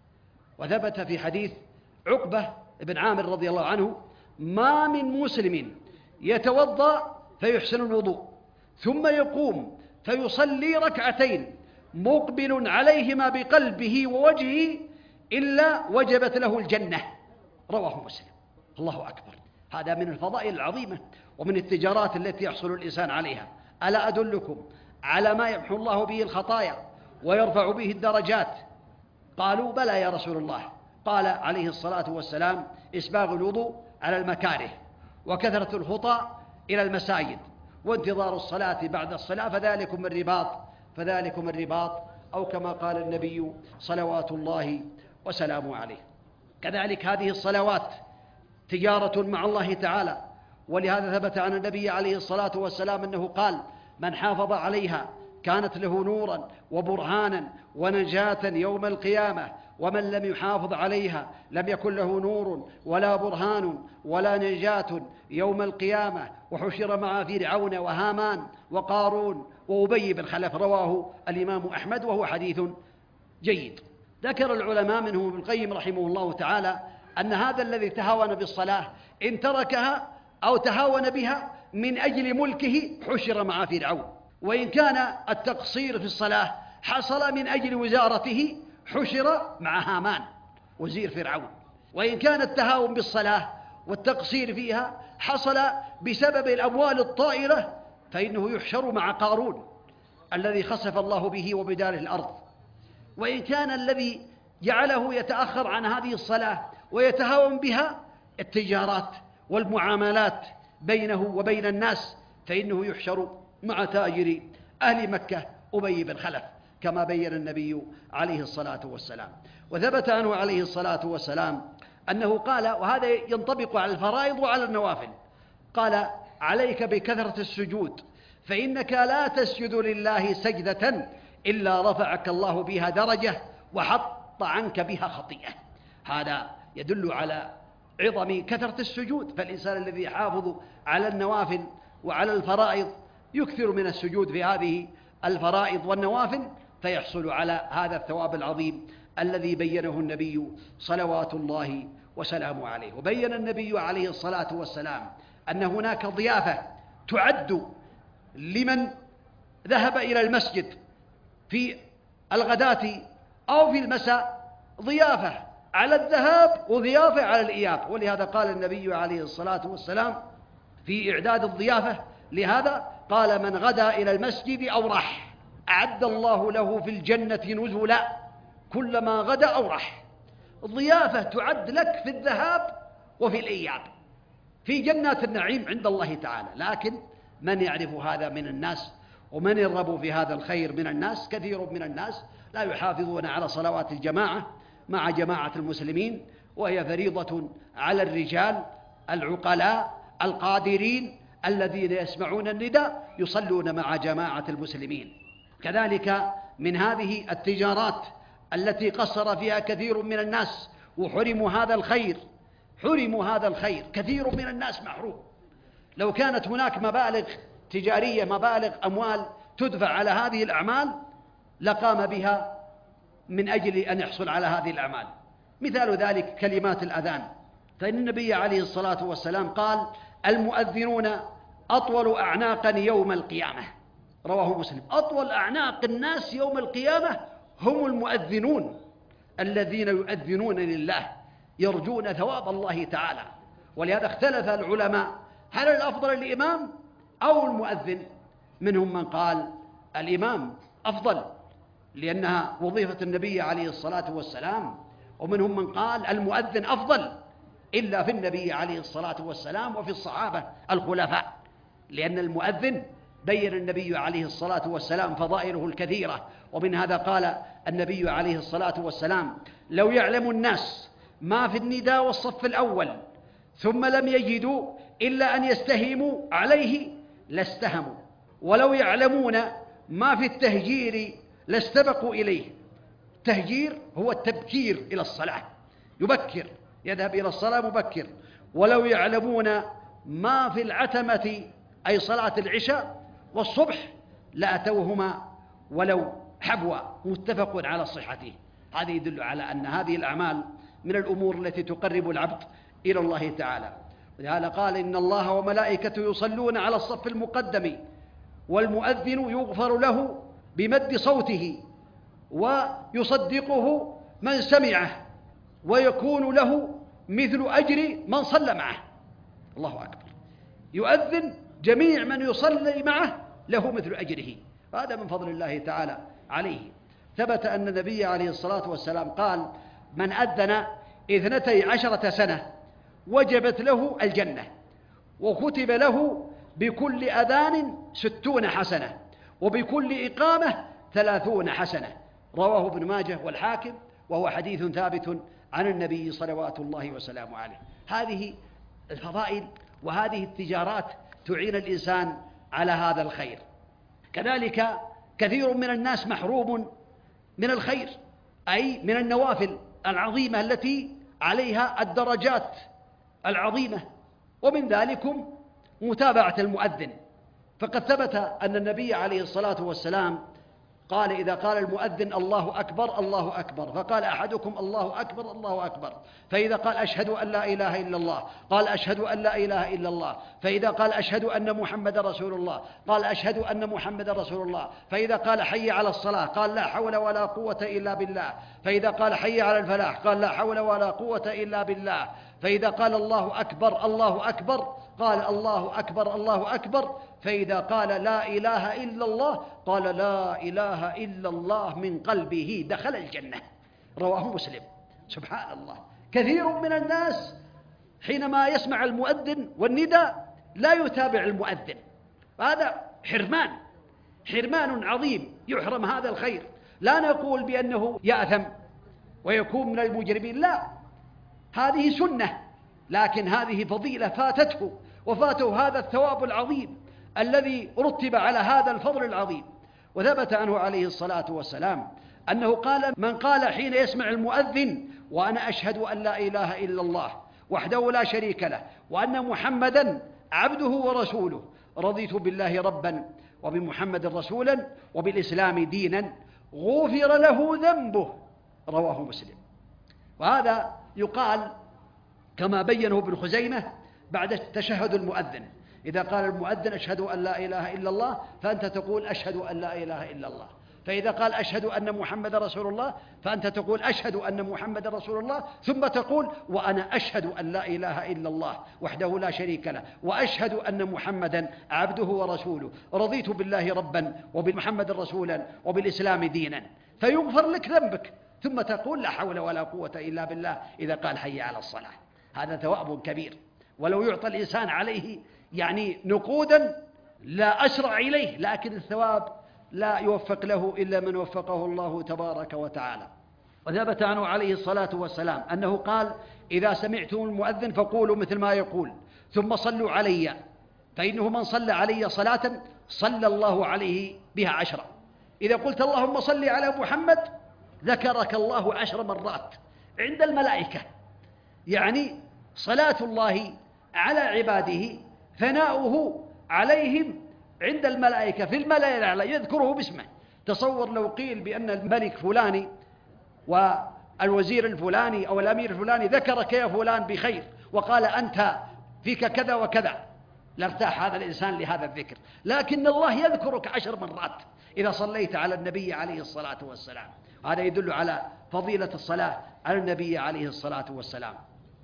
وثبت في حديث عقبة بن عامر رضي الله عنه: ما من مسلم يتوضأ فيحسن الوضوء ثم يقوم فيصلي ركعتين مقبل عليهما بقلبه ووجهه إلا وجبت له الجنة، رواه مسلم. الله أكبر. هذا من الفضائل العظيمة ومن التجارات التي يحصل الإنسان عليها. ألا أدلكم على ما يمحو الله به الخطايا ويرفع به الدرجات؟ قالوا: بلى يا رسول الله. قال عليه الصلاة والسلام: إسباغ الوضوء على المكاره، وكثرة الخطى إلى المساجد، وانتظار الصلاة بعد الصلاة، فذلكم الرباط فذلكم الرباط، أو كما قال النبي صلوات الله وسلامه عليه. كذلك هذه الصلوات تجارة مع الله تعالى، ولهذا ثبت عن النبي عليه الصلاة والسلام أنه قال: من حافظ عليها كانت له نورا وبرهانا ونجاة يوم القيامة، ومن لم يحافظ عليها لم يكن له نور ولا برهان ولا نجاة يوم القيامة، وحشر مع فرعون وهامان وقارون وأبي بن خلف، رواه الإمام أحمد وهو حديث جيد. ذكر العلماء منهم ابن القيم رحمه الله تعالى أن هذا الذي تهاون بالصلاة إن تركها أو تهاون بها من أجل ملكه حشر مع فرعون، وإن كان التقصير في الصلاة حصل من أجل وزارته حشر مع هامان وزير فرعون، وإن كان التهاون بالصلاة والتقصير فيها حصل بسبب الأموال الطائلة فإنه يحشر مع قارون الذي خسف الله به وبداره الأرض. وإن كان الذي جعله يتأخر عن هذه الصلاة ويتهاون بها التجارات والمعاملات بينه وبين الناس فإنه يحشر مع تاجر أهل مكة أبي بن خلف، كما بين النبي عليه الصلاة والسلام. وثبت عنه عليه الصلاة والسلام أنه قال، وهذا ينطبق على الفرائض وعلى النوافل، قال: عليك بكثرة السجود فإنك لا تسجد لله سجدة إلا رفعك الله بها درجة وحط عنك بها خطيئة. هذا يدل على عظم كثرة السجود، فالإنسان الذي يحافظ على النوافل وعلى الفرائض يكثر من السجود في هذه الفرائض والنوافل فيحصل على هذا الثواب العظيم الذي بينه النبي صلوات الله وسلامه عليه. وبين النبي عليه الصلاة والسلام أن هناك ضيافة تعد لمن ذهب إلى المسجد في الغداة أو في المساء، ضيافة على الذهاب وضيافة على الإياب. ولهذا قال النبي عليه الصلاة والسلام في إعداد الضيافة لهذا، قال: من غدا إلى المسجد أو راح أعد الله له في الجنة نزلا كلما غدا أو راح. الضيافة تعد لك في الذهاب وفي الإياب في جنات النعيم عند الله تعالى. لكن من يعرف هذا من الناس ومن يرغب في هذا الخير من الناس؟ كثير من الناس لا يحافظون على صلوات الجماعة مع جماعة المسلمين، وهي فريضة على الرجال العقلاء القادرين الذين يسمعون النداء يصلون مع جماعة المسلمين. كذلك من هذه التجارات التي قصر فيها كثير من الناس وحرموا هذا الخير، حرموا هذا الخير، كثير من الناس محروم. لو كانت هناك مبالغ تجارية، مبالغ أموال تدفع على هذه الأعمال لقام بها من أجل أن يحصل على هذه الأعمال. مثال ذلك كلمات الأذان، فإن النبي عليه الصلاة والسلام قال: المؤذنون أطول أعناقا يوم القيامة، رواه مسلم. أطول أعناق الناس يوم القيامة هم المؤذنون الذين يؤذنون لله يرجون ثواب الله تعالى. ولهذا اختلف العلماء هل الأفضل الإمام أو المؤذن؟ منهم من قال الإمام أفضل لأنها وظيفة النبي عليه الصلاة والسلام، ومنهم من قال المؤذن أفضل إلا في النبي عليه الصلاة والسلام وفي الصحابة الخلفاء، لأن المؤذن بين النبي عليه الصلاة والسلام فضائله الكثيرة. ومن هذا قال النبي عليه الصلاة والسلام: لو يعلم الناس ما في النداء والصف الأول ثم لم يجدوا إلا أن يستهموا عليه لاستهموا، ولو يعلمون ما في التهجير لاستبقوا إليه. التهجير هو التبكير إلى الصلاة، يبكر، يذهب إلى الصلاة مبكر. ولو يعلمون ما في العتمة أي صلاة العشاء والصبح لأتوهما ولو حبوا، متفق على صحته. هذا يدل على أن هذه الأعمال من الأمور التي تقرب العبد إلى الله تعالى. ولهذا قال: إن الله وملائكته يصلون على الصف المقدم والمؤذن يغفر له بمد صوته ويصدقه من سمعه ويكون له مثل أجر من صلى معه. الله أكبر، يؤذن جميع من يصلي معه له مثل أجره، وهذا من فضل الله تعالى عليه. ثبت أن النبي عليه الصلاة والسلام قال: من أذن اثنتي عشرة سنة وجبت له الجنة، وكتب له بكل أذان ستون حسنة، وبكل إقامة ثلاثون حسنة. رواه ابن ماجه والحاكم، وهو حديث ثابت عن النبي صلوات الله وسلامه عليه. هذه الفضائل وهذه التجارات تعين الإنسان على هذا الخير. كذلك كثير من الناس محروم من الخير، أي من النوافل العظيمة التي عليها الدرجات العظيمة، ومن ذلكم متابعة المؤذن. فقد ثبت أن النبي عليه الصلاة والسلام قال: إذا قال المؤذن الله أكبر الله أكبر، فقال أحدكم الله أكبر الله أكبر، فإذا قال أشهد أن لا إله إلا الله قال أشهد أن لا إله إلا الله، فإذا قال أشهد أن محمد رسول الله قال أشهد أن محمد رسول الله، فإذا قال حي على الصلاة قال لا حول ولا قوة إلا بالله، فإذا قال حي على الفلاح قال لا حول ولا قوة إلا بالله، فإذا قال الله أكبر الله أكبر قال الله أكبر الله أكبر، فإذا قال لا إله إلا الله قال لا إله إلا الله من قلبه دخل الجنة. رواه مسلم. سبحان الله، كثير من الناس حينما يسمع المؤذن والنداء لا يتابع المؤذن، هذا حرمان، حرمان عظيم، يحرم هذا الخير. لا نقول بأنه يأثم ويكون من المجرمين، لا، هذه سنة، لكن هذه فضيلة فاتته، وفاته هذا الثواب العظيم الذي رتب على هذا الفضل العظيم. وثبت عنه عليه الصلاة والسلام أنه قال: من قال حين يسمع المؤذن وأنا أشهد أن لا إله إلا الله وحده لا شريك له وأن محمدا عبده ورسوله رضيت بالله ربا وبمحمد رسولا وبالإسلام دينا غفر له ذنبه. رواه مسلم. وهذا يقال كما بينه ابن خزيمة بعد تشهد المؤذن. إذا قال المؤذن أشهد أن لا إله إلا الله، فأنت تقول أشهد أن لا إله إلا الله. فإذا قال أشهد أن محمد رسول الله فأنت تقول أشهد أن محمد رسول الله، ثم تقول وأنا أشهد أن لا إله إلا الله وحده لا شريك له، وأشهد أن محمدا عبده ورسوله، رضيت بالله ربا وبمحمد رسولا وبالإسلام دينا، فيغفر لك ذنبك، ثم تقول لا حول ولا قوة إلا بالله إذا قال حي على الصلاة. هذا ثواب كبير، ولو يعطى الإنسان عليه يعني نقودا لا أسرع إليه، لكن الثواب لا يوفق له إلا من وفقه الله تبارك وتعالى. وثبت عنه عليه الصلاة والسلام أنه قال إذا سمعتم المؤذن فقولوا مثل ما يقول ثم صلوا علي، فإنه من صلى علي صلاة صلى الله عليه بها عشرة. إذا قلت اللهم صل على محمد ذكرك الله عشر مرات عند الملائكة، يعني صلاة الله على عباده ثناؤه عليهم عند الملائكة في الملأ الأعلى يذكره باسمه. تصور لو قيل بأن الملك فلاني والوزير الفلاني أو الأمير الفلاني ذكرك يا فلان بخير وقال أنت فيك كذا وكذا، لارتاح هذا الإنسان لهذا الذكر، لكن الله يذكرك عشر مرات إذا صليت على النبي عليه الصلاة والسلام. هذا يدل على فضيلة الصلاة على النبي عليه الصلاة والسلام.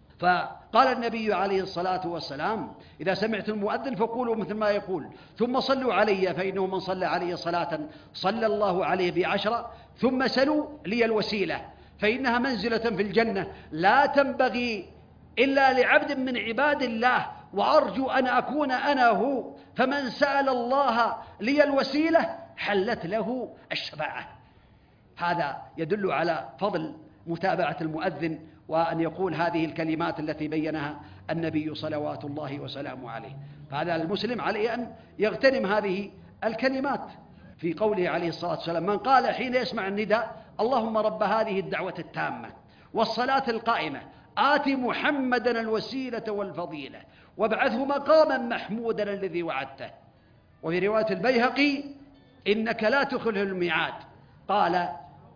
فقال النبي عليه الصلاة والسلام إذا سمعت المؤذن فقولوا مثل ما يقول ثم صلوا علي، فإنه من صلى علي صلاة صلى الله عليه بعشرة، ثم سلوا لي الوسيلة فإنها منزلة في الجنة لا تنبغي إلا لعبد من عباد الله، وأرجو أن أكون أنا هو، فمن سأل الله لي الوسيلة حلت له الشفاعة. هذا يدل على فضل متابعة المؤذن وأن يقول هذه الكلمات التي بينها النبي صلوات الله وسلامه عليه. فهذا المسلم عليه أن يغتنم هذه الكلمات في قوله عليه الصلاة والسلام من قال حين يسمع النداء اللهم رب هذه الدعوة التامة والصلاة القائمة آت محمدا الوسيلة والفضيلة وابعثه مقاما محمودا الذي وعدته. وفي رواية البيهقي إنك لا تخلف الميعاد، قال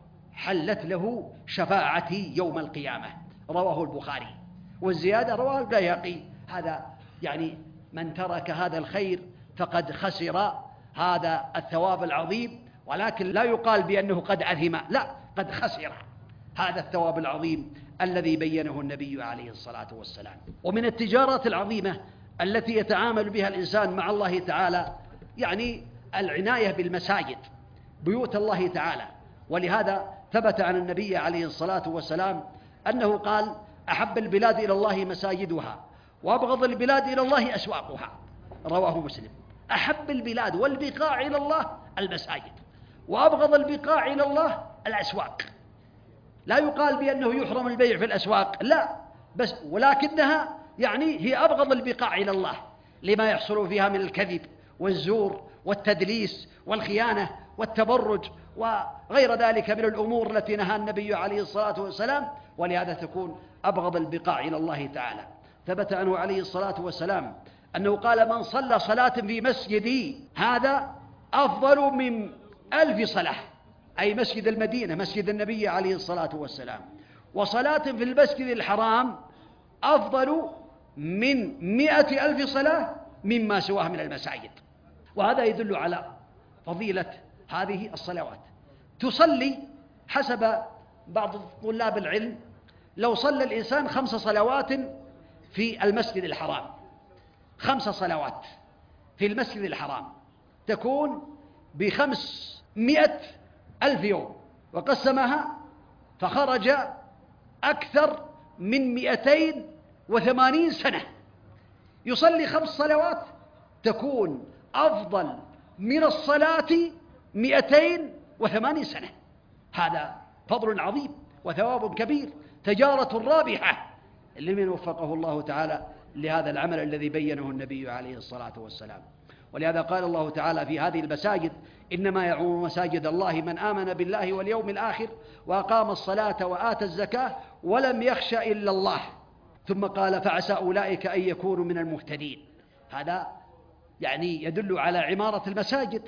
حلت له شفاعتي يوم القيامة، رواه البخاري. والزيادة رواه البيهقي. هذا يعني من ترك هذا الخير فقد خسر هذا الثواب العظيم، ولكن لا يقال بأنه قد أثم، لا، قد خسر هذا الثواب العظيم الذي بينه النبي عليه الصلاة والسلام. ومن التجارات العظيمة التي يتعامل بها الإنسان مع الله تعالى يعني العناية بالمساجد، بيوت الله تعالى. ولهذا ثبت عن النبي عليه الصلاة والسلام أنه قال أحب البلاد إلى الله مساجدها وأبغض البلاد إلى الله أسواقها، رواه مسلم. أحب البلاد والبقاع إلى الله المساجد، وأبغض البقاع إلى الله الأسواق. لا يقال بأنه يحرم البيع في الأسواق، لا، بس ولكنها يعني هي أبغض البقاع إلى الله لما يحصل فيها من الكذب والزور والتدليس والخيانة والتبرج وغير ذلك من الأمور التي نهى النبي عليه الصلاة والسلام، ولهذا تكون أبغض البقاع إلى الله تعالى. ثبت عنه عليه الصلاة والسلام أنه قال من صلى صلاة في مسجدي هذا أفضل من ألف صلاة، أي مسجد المدينة مسجد النبي عليه الصلاة والسلام، وصلاة في المسجد الحرام أفضل من مئة ألف صلاة مما سواه من المساجد. وهذا يدل على فضيلة هذه الصلوات. تصلي حسب بعض طلاب العلم لو صلى الإنسان خمس صلوات في المسجد الحرام، خمس صلوات في المسجد الحرام تكون بخمسمائة ألف يوم، وقسمها فخرج أكثر من مئتين وثمانين سنة. يصلي خمس صلوات تكون أفضل من الصلاة مئتين وثمانين سنة. هذا فضل عظيم وثواب كبير، تجارة رابحة لمن وفقه الله تعالى لهذا العمل الذي بينه النبي عليه الصلاة والسلام. ولهذا قال الله تعالى في هذه المساجد إنما يعمر مساجد الله من آمن بالله واليوم الآخر وأقام الصلاة وآتى الزكاة ولم يخش إلا الله، ثم قال فعسى أولئك أن يكونوا من المهتدين. هذا يعني يدل على عمارة المساجد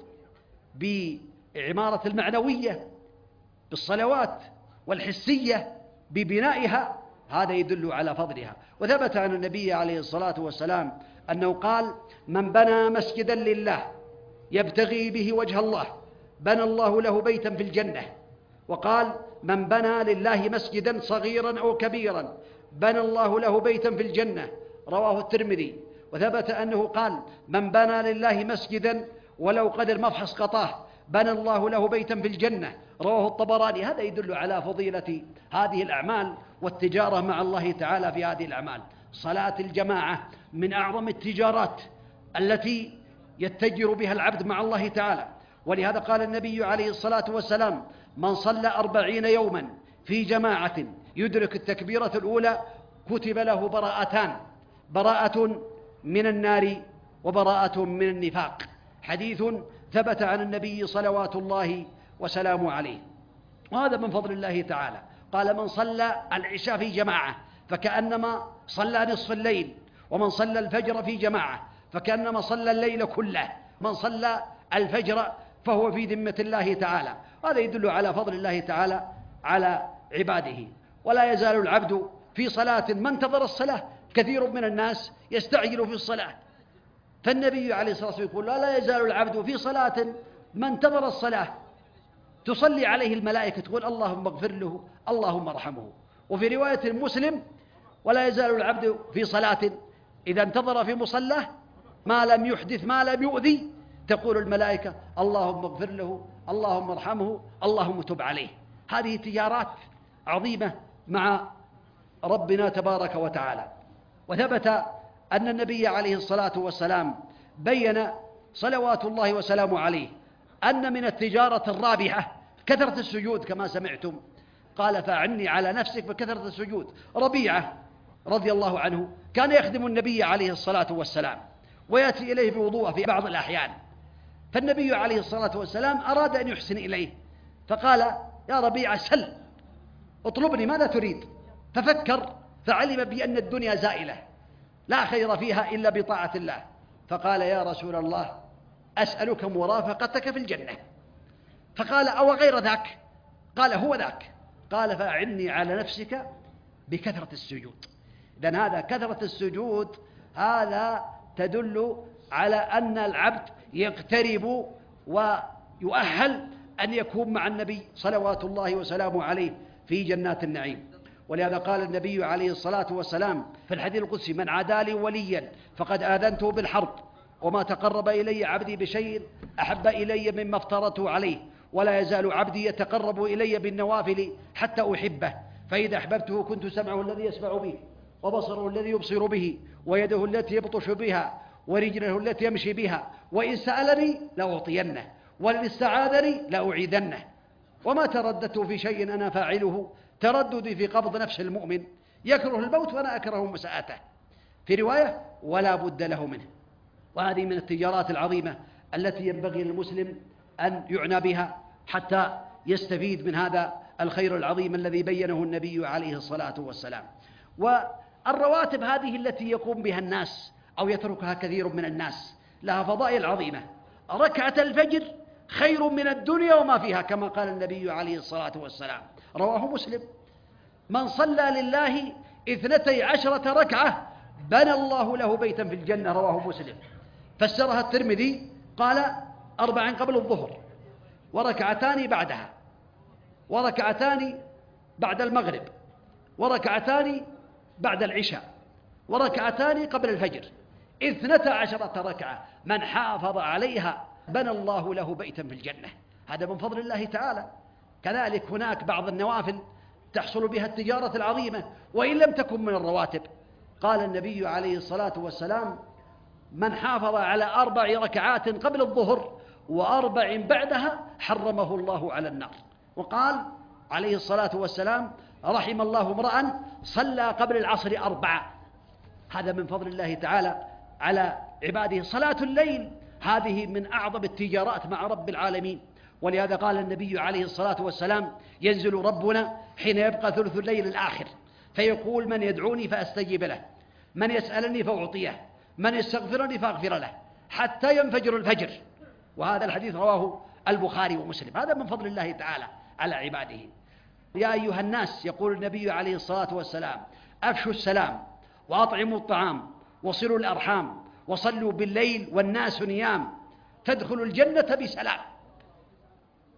بعمارة المعنوية بالصلوات والحسية ببنائها، هذا يدل على فضلها. وثبت عن النبي عليه الصلاة والسلام أنه قال من بنى مسجدا لله يبتغي به وجه الله بنى الله له بيتا في الجنة، وقال من بنى لله مسجدا صغيرا أو كبيرا بنى الله له بيتا في الجنة، رواه الترمذي. وثبت أنه قال من بنى لله مسجدا ولو قدر مفحص قطاه بنى الله له بيتا في الجنة، رواه الطبراني. هذا يدل على فضيلة هذه الأعمال والتجارة مع الله تعالى في هذه الأعمال. صلاة الجماعة من أعظم التجارات التي يتجر بها العبد مع الله تعالى، ولهذا قال النبي عليه الصلاة والسلام من صلى أربعين يوما في جماعة يدرك التكبيرة الأولى كتب له براءتان، براءة من النار وبراءة من النفاق. حديث ثبت عن النبي صلوات الله وسلامه عليه، وهذا من فضل الله تعالى. قال من صلى العشاء في جماعة فكأنما صلى نصف الليل، ومن صلى الفجر في جماعة فكأنما صلى الليل كله، من صلى الفجر فهو في ذمة الله تعالى. هذا يدل على فضل الله تعالى على عباده. ولا يزال العبد في صلاة ما انتظر الصلاة. كثير من الناس يستعجل في الصلاة، فالنبي عليه الصلاة والسلام يقول لا يزال العبد في صلاة ما انتظر الصلاة تصلي عليه الملائكة تقول اللهم اغفر له اللهم ارحمه. وفي رواية مسلم ولا يزال العبد في صلاة إذا انتظر في مصلاه ما لم يحدث ما لم يؤذي تقول الملائكة اللهم اغفر له اللهم ارحمه اللهم تب عليه. هذه تجارات عظيمة مع ربنا تبارك وتعالى. وثبت أن النبي عليه الصلاة والسلام بين صلوات الله وسلامه عليه أن من التجارة الرابحة كثرة السجود كما سمعتم. قال فأعني على نفسك بكثرة السجود. ربيعة رضي الله عنه كان يخدم النبي عليه الصلاة والسلام ويأتي إليه بوضوءه في بعض الأحيان، فالنبي عليه الصلاة والسلام أراد أن يحسن إليه فقال يا ربيعة سل اطلبني ماذا تريد؟ ففكر فعلم بأن الدنيا زائلة لا خير فيها إلا بطاعة الله، فقال يا رسول الله أسألك مرافقتك في الجنة. فقال أو غير ذاك؟ قال هو ذاك. قال فأعني على نفسك بكثرة السجود. إذن هذا كثرة السجود هذا تدل على أن العبد يقترب ويؤهل أن يكون مع النبي صلوات الله وسلامه عليه في جنات النعيم. ولهذا قال النبي عليه الصلاة والسلام في الحديث القدسي من عادى لي وليا فقد آذنته بالحرب وما تقرب إلي عبدي بشيء أحب إلي مما افترضته عليه ولا يزال عبدي يتقرب إلي بالنوافل حتى أحبه فإذا أحببته كنت سمعه الذي يسمع به وبصره الذي يبصر به ويده التي يبطش بها ورجله التي يمشي بها وإن سألني لأعطينه وإن استعاذني لأعيذنه. وما ترددت في شيء أنا فاعله ترددي في قبض نفس المؤمن يكره الموت وأنا أكره مساءته. في رواية ولا بد له منه. وهذه من التجارات العظيمة التي ينبغي للمسلم أن يعنى بها حتى يستفيد من هذا الخير العظيم الذي بينه النبي عليه الصلاة والسلام. والرواتب هذه التي يقوم بها الناس أو يتركها كثير من الناس لها فضائل عظيمة. ركعة الفجر خير من الدنيا وما فيها كما قال النبي عليه الصلاة والسلام، رواه مسلم. من صلى لله اثنتي عشرة ركعة بنى الله له بيتا في الجنة، رواه مسلم. فسرها الترمذي قال أربع قبل الظهر وركعتان بعدها وركعتان بعد المغرب وركعتان بعد العشاء وركعتان قبل الفجر، اثنتا عشرة ركعة من حافظ عليها بنى الله له بيتا في الجنة. هذا من فضل الله تعالى. كذلك هناك بعض النوافل تحصل بها التجارة العظيمة وإن لم تكن من الرواتب. قال النبي عليه الصلاة والسلام من حافظ على أربع ركعات قبل الظهر وأربع بعدها حرمه الله على النار. وقال عليه الصلاة والسلام رحم الله امرأ صلى قبل العصر أربعة. هذا من فضل الله تعالى على عباده. صلاة الليل هذه من أعظم التجارات مع رب العالمين. ولهذا قال النبي عليه الصلاة والسلام ينزل ربنا حين يبقى ثلث الليل الآخر فيقول من يدعوني فأستجيب له من يسألني فأعطيه من يستغفرني فأغفر له حتى ينفجر الفجر. وهذا الحديث رواه البخاري ومسلم. هذا من فضل الله تعالى على عباده. يا أيها الناس يقول النبي عليه الصلاة والسلام أفشوا السلام وأطعموا الطعام وصلوا الأرحام وصلوا بالليل والناس نيام تدخلوا الجنة بسلام.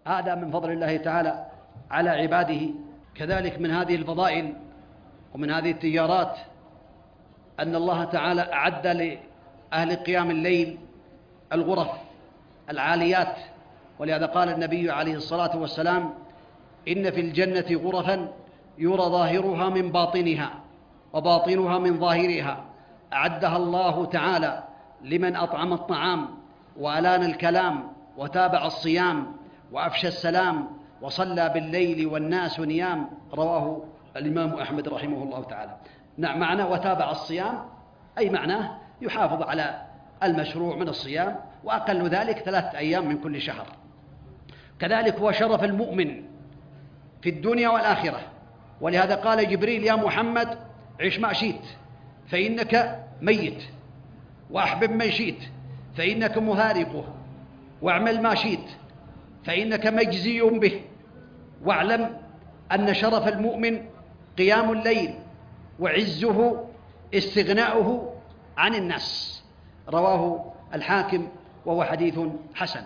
هذا من فضل الله تعالى على عباده. كذلك من هذه الفضائل ومن هذه التجارات أن الله تعالى أعد لأهل قيام الليل الغرف العاليات، ولهذا قال النبي عليه الصلاة والسلام: إن في الجنة غرفا يرى ظاهرها من باطنها وباطنها من ظاهرها، أعدها الله تعالى لمن أطعم الطعام وألان الكلام وتابع الصيام وأفشى السلام وصلى بالليل والناس نيام. رواه الإمام أحمد رحمه الله تعالى. نعم، معنى وتابع الصيام أي معناه يحافظ على المشروع من الصيام، وأقل ذلك ثلاثة أيام من كل شهر. كذلك هو شرف المؤمن في الدنيا والآخرة، ولهذا قال جبريل: يا محمد عش ما شئت فإنك ميت، وأحبب من شئت فإنك مفارقه، واعمل ما شئت فإنك مجزي به، واعلم أن شرف المؤمن قيام الليل، وعزه استغناؤه عن الناس. رواه الحاكم وهو حديث حسن.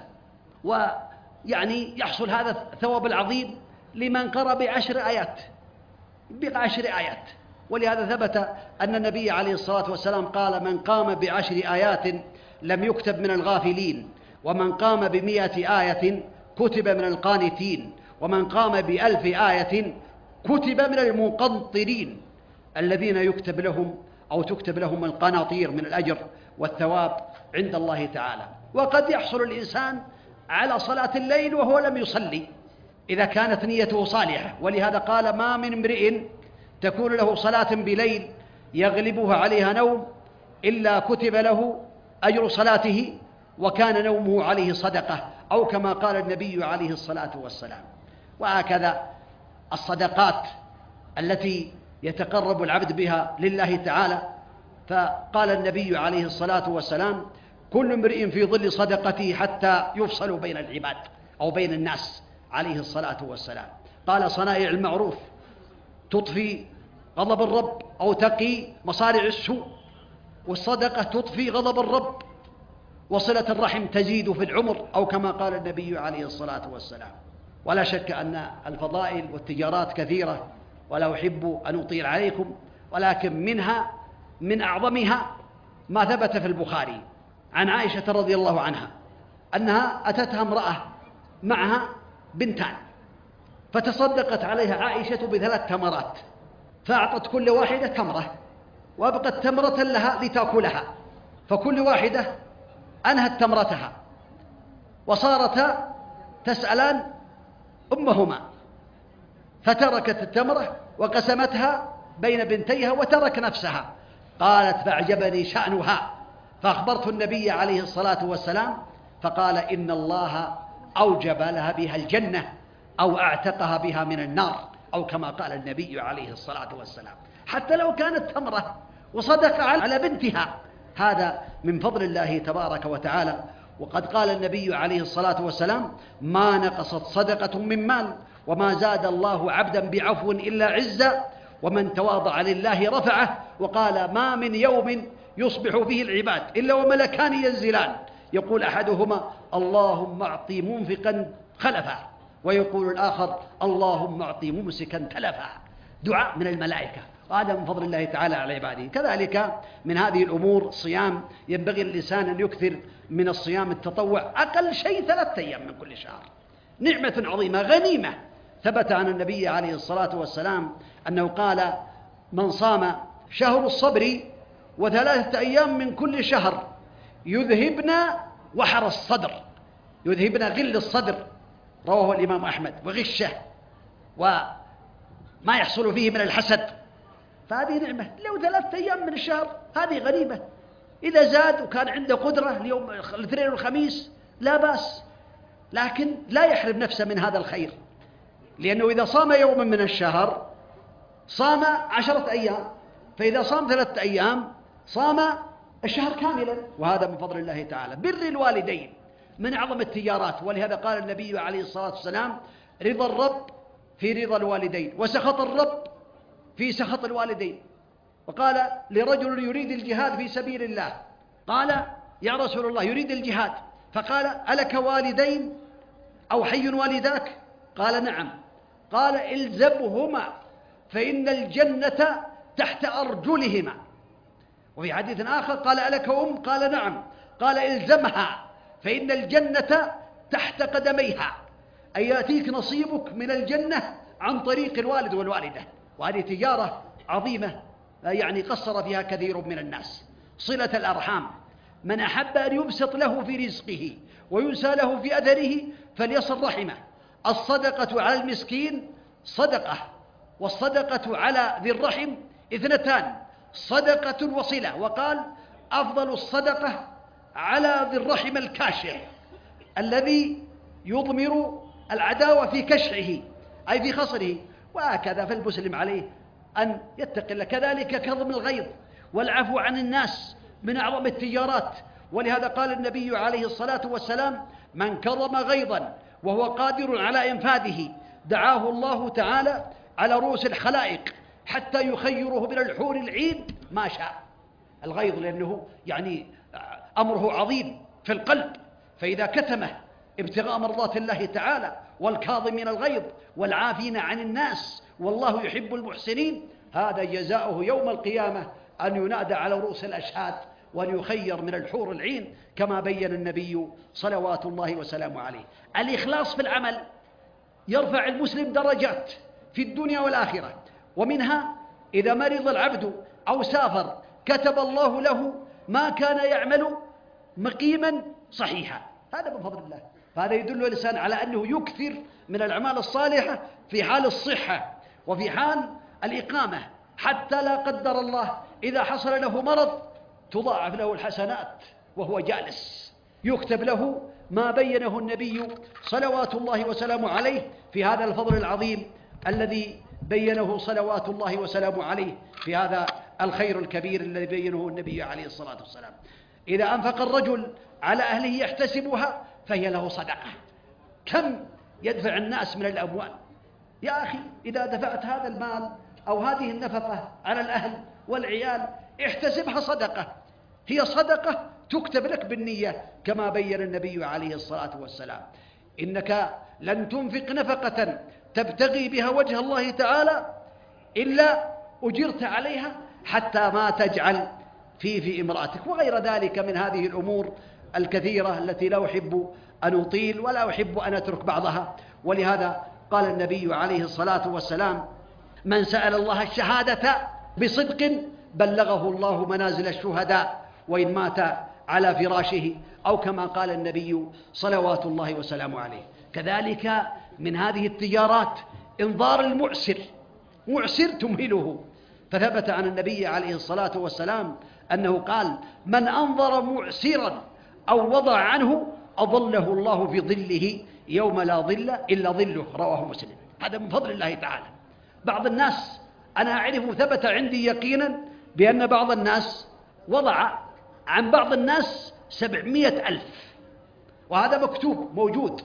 ويعني يحصل هذا الثواب العظيم لمن قرأ بعشر آيات بعشر آيات ولهذا ثبت أن النبي عليه الصلاة والسلام قال: من قام بعشر آيات لم يكتب من الغافلين، ومن قام بمئة آية كتب من القانتين، ومن قام بألف آية كتب من المقنطرين الذين يكتب لهم أو تكتب لهم القناطير من الأجر والثواب عند الله تعالى. وقد يحصل الإنسان على صلاة الليل وهو لم يصلي إذا كانت نيته صالحة، ولهذا قال: ما من امرئ تكون له صلاة بليل يغلبها عليها نوم إلا كتب له أجر صلاته وكان نومه عليه صدقة، أو كما قال النبي عليه الصلاة والسلام. وهكذا الصدقات التي يتقرب العبد بها لله تعالى، فقال النبي عليه الصلاة والسلام: كل امرئ في ظل صدقته حتى يفصل بين العباد أو بين الناس عليه الصلاة والسلام. قال: صنائع المعروف تطفي غضب الرب أو تقي مصارع السوء، والصدقة تطفي غضب الرب، وصلة الرحم تزيد في العمر، أو كما قال النبي عليه الصلاة والسلام. ولا شك أن الفضائل والتجارات كثيرة ولا أحب أن أطيل عليكم، ولكن منها من أعظمها ما ثبت في البخاري عن عائشة رضي الله عنها أنها أتتها امرأة معها بنتان، فتصدقت عليها عائشة بثلاث تمرات، فأعطت كل واحدة تمرة وأبقت تمرة لها لتأكلها، فكل واحدة أنهت تمرتها، وصارتا تسألان أمهما، فتركت التمرة وقسمتها بين بنتيها وترك نفسها. قالت: فأعجبني شأنها، فأخبرت النبي عليه الصلاة والسلام، فقال: إن الله أوجب لها بها الجنة أو أعتقها بها من النار، أو كما قال النبي عليه الصلاة والسلام. حتى لو كانت تمرة وصدق على بنتها، هذا من فضل الله تبارك وتعالى. وقد قال النبي عليه الصلاة والسلام: ما نقصت صدقة من مال، وما زاد الله عبدا بعفو إلا عزا، ومن تواضع لله رفعه. وقال: ما من يوم يصبح فيه العباد إلا وملكان ينزلان، يقول أحدهما: اللهم أعطي منفقا خلفا، ويقول الآخر: اللهم أعطي ممسكا تلفا. دعاء من الملائكة، وهذا من فضل الله تعالى على عباده. كذلك من هذه الأمور الصيام، ينبغي للإنسان أن يكثر من الصيام التطوع، أقل شيء ثلاثة أيام من كل شهر. نعمة عظيمة غنيمة. ثبت عن النبي عليه الصلاة والسلام أنه قال: من صام شهر الصبر وثلاثة أيام من كل شهر يذهبنا وحر الصدر، يذهبنا غل الصدر، رواه الإمام أحمد، وغشه وما يحصل فيه من الحسد، فهذه نعمة. لو ثلاثة أيام من الشهر هذه غنيمة. إذا زاد وكان عنده قدرة اليوم الاثنين والخميس لا بأس، لكن لا يحرم نفسه من هذا الخير، لأنه إذا صام يوما من الشهر صام عشرة أيام، فإذا صام ثلاثة أيام صام الشهر كاملا، وهذا من فضل الله تعالى. بر الوالدين من أعظم التجارات، ولهذا قال النبي عليه الصلاة والسلام: رضا الرب في رضا الوالدين، وسخط الرب في سخط الوالدين. وقال لرجل يريد الجهاد في سبيل الله، قال: يا رسول الله يريد الجهاد، فقال: ألك والدين؟ أو حي والداك؟ قال نعم. قال الزمهما فإن الجنة تحت أرجلهما. وفي حديث آخر قال ألك أم؟ قال نعم. قال الزمها فإن الجنة تحت قدميها، أي يأتيك نصيبك من الجنة عن طريق الوالد والوالدة. وهذه تجارة عظيمة يعني قصر فيها كثير من الناس. صلة الأرحام، من أحب أن يبسط له في رزقه وينسى له في أثره فليصل رحمه. الصدقة على المسكين صدقة، والصدقة على ذي الرحم اثنتان، صدقة وصلة. وقال أفضل الصدقة على ذي الرحم الكاشح الذي يضمر العداوة في كشحه أي في خصره. وهكذا فالمسلم عليه أن يتقي الله. كذلك كظم الغيظ والعفو عن الناس من أعظم التجارات. ولهذا قال النبي عليه الصلاة والسلام من كظم غيظا وهو قادر على إنفاذه دعاه الله تعالى على رؤوس الخلائق حتى يخيره من الحور العين ما شاء. الغيظ لأنه يعني أمره عظيم في القلب، فإذا كتمه ابتغاء مرضات الله تعالى والكاظمين الغيظ والعافين عن الناس والله يحب المحسنين، هذا جزاؤه يوم القيامة أن ينادى على رؤوس الأشهاد وأن يخير من الحور العين كما بين النبي صلوات الله وسلامه عليه. الإخلاص في العمل يرفع المسلم درجات في الدنيا والآخرة، ومنها إذا مرض العبد أو سافر كتب الله له ما كان يعمل مقيما صحيحا. هذا من فضل الله. فهذا يدل الإنسان على أنه يكثر من الأعمال الصالحة في حال الصحة وفي حال الإقامة، حتى لا قدر الله إذا حصل له مرض تضاعف له الحسنات وهو جالس، يكتب له ما بينه النبي صلوات الله وسلامه عليه في هذا الفضل العظيم الذي بينه صلوات الله وسلامه عليه في هذا الخير الكبير الذي بينه النبي عليه الصلاة والسلام. إذا أنفق الرجل على أهله يحتسبها فهي له صدقة. كم يدفع الناس من الأموال؟ يا أخي إذا دفعت هذا المال أو هذه النفقة على الأهل والعيال احتسبها صدقة، هي صدقة تكتب لك بالنية كما بين النبي عليه الصلاة والسلام إنك لن تنفق نفقة تبتغي بها وجه الله تعالى إلا أجرت عليها حتى ما تجعل في في امرأتك، وغير ذلك من هذه الأمور الكثيرة التي لا أحب أن أطيل ولا أحب أن أترك بعضها. ولهذا قال النبي عليه الصلاة والسلام من سأل الله الشهادة بصدق بلغه الله منازل الشهداء وإن مات على فراشه، أو كما قال النبي صلوات الله وسلامه عليه. كذلك من هذه التجارات إنظار المعسر، معسر تمهله، فثبت عن النبي عليه الصلاة والسلام أنه قال من أنظر معسرا أو وضع عنه أظله الله في ظله يوم لا ظل إلا ظله، رواه مسلم. هذا من فضل الله تعالى. بعض الناس أنا أعرف ثبت عندي يقينا بأن بعض الناس وضع عن بعض الناس سبعمائة ألف، وهذا مكتوب موجود،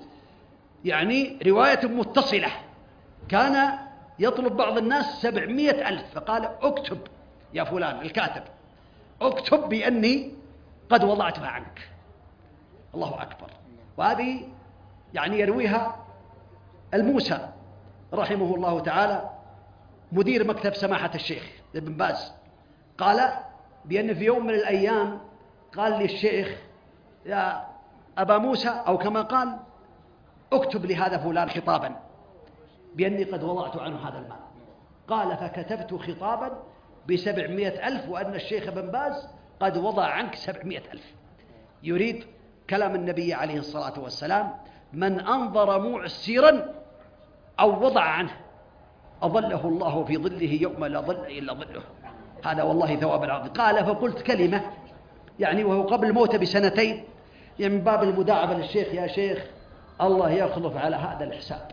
يعني رواية متصلة. كان يطلب بعض الناس سبعمائة ألف فقال اكتب يا فلان الكاتب، اكتب بأني قد وضعتها عنك. الله أكبر. وهذه يعني يرويها الموسى رحمه الله تعالى مدير مكتب سماحة الشيخ ابن باز، قال بأن في يوم من الأيام قال للشيخ يا أبا موسى أو كما قال اكتب لهذا فلان خطابا بأني قد وضعت عنه هذا المال. قال فكتبت خطابا بسبعمائة ألف وأن الشيخ ابن باز قد وضع عنك سبعمائة ألف. يريد كلام النبي عليه الصلاة والسلام من أنظر معسرا أو وضع عنه أظله الله في ظله يوم لا ظل إلا ظله. هذا والله ثواب العظيم. قال فقلت كلمة يعني وهو قبل موته بسنتين، يعني من باب المداعبة للشيخ، يا شيخ الله يخلف على هذا الحساب.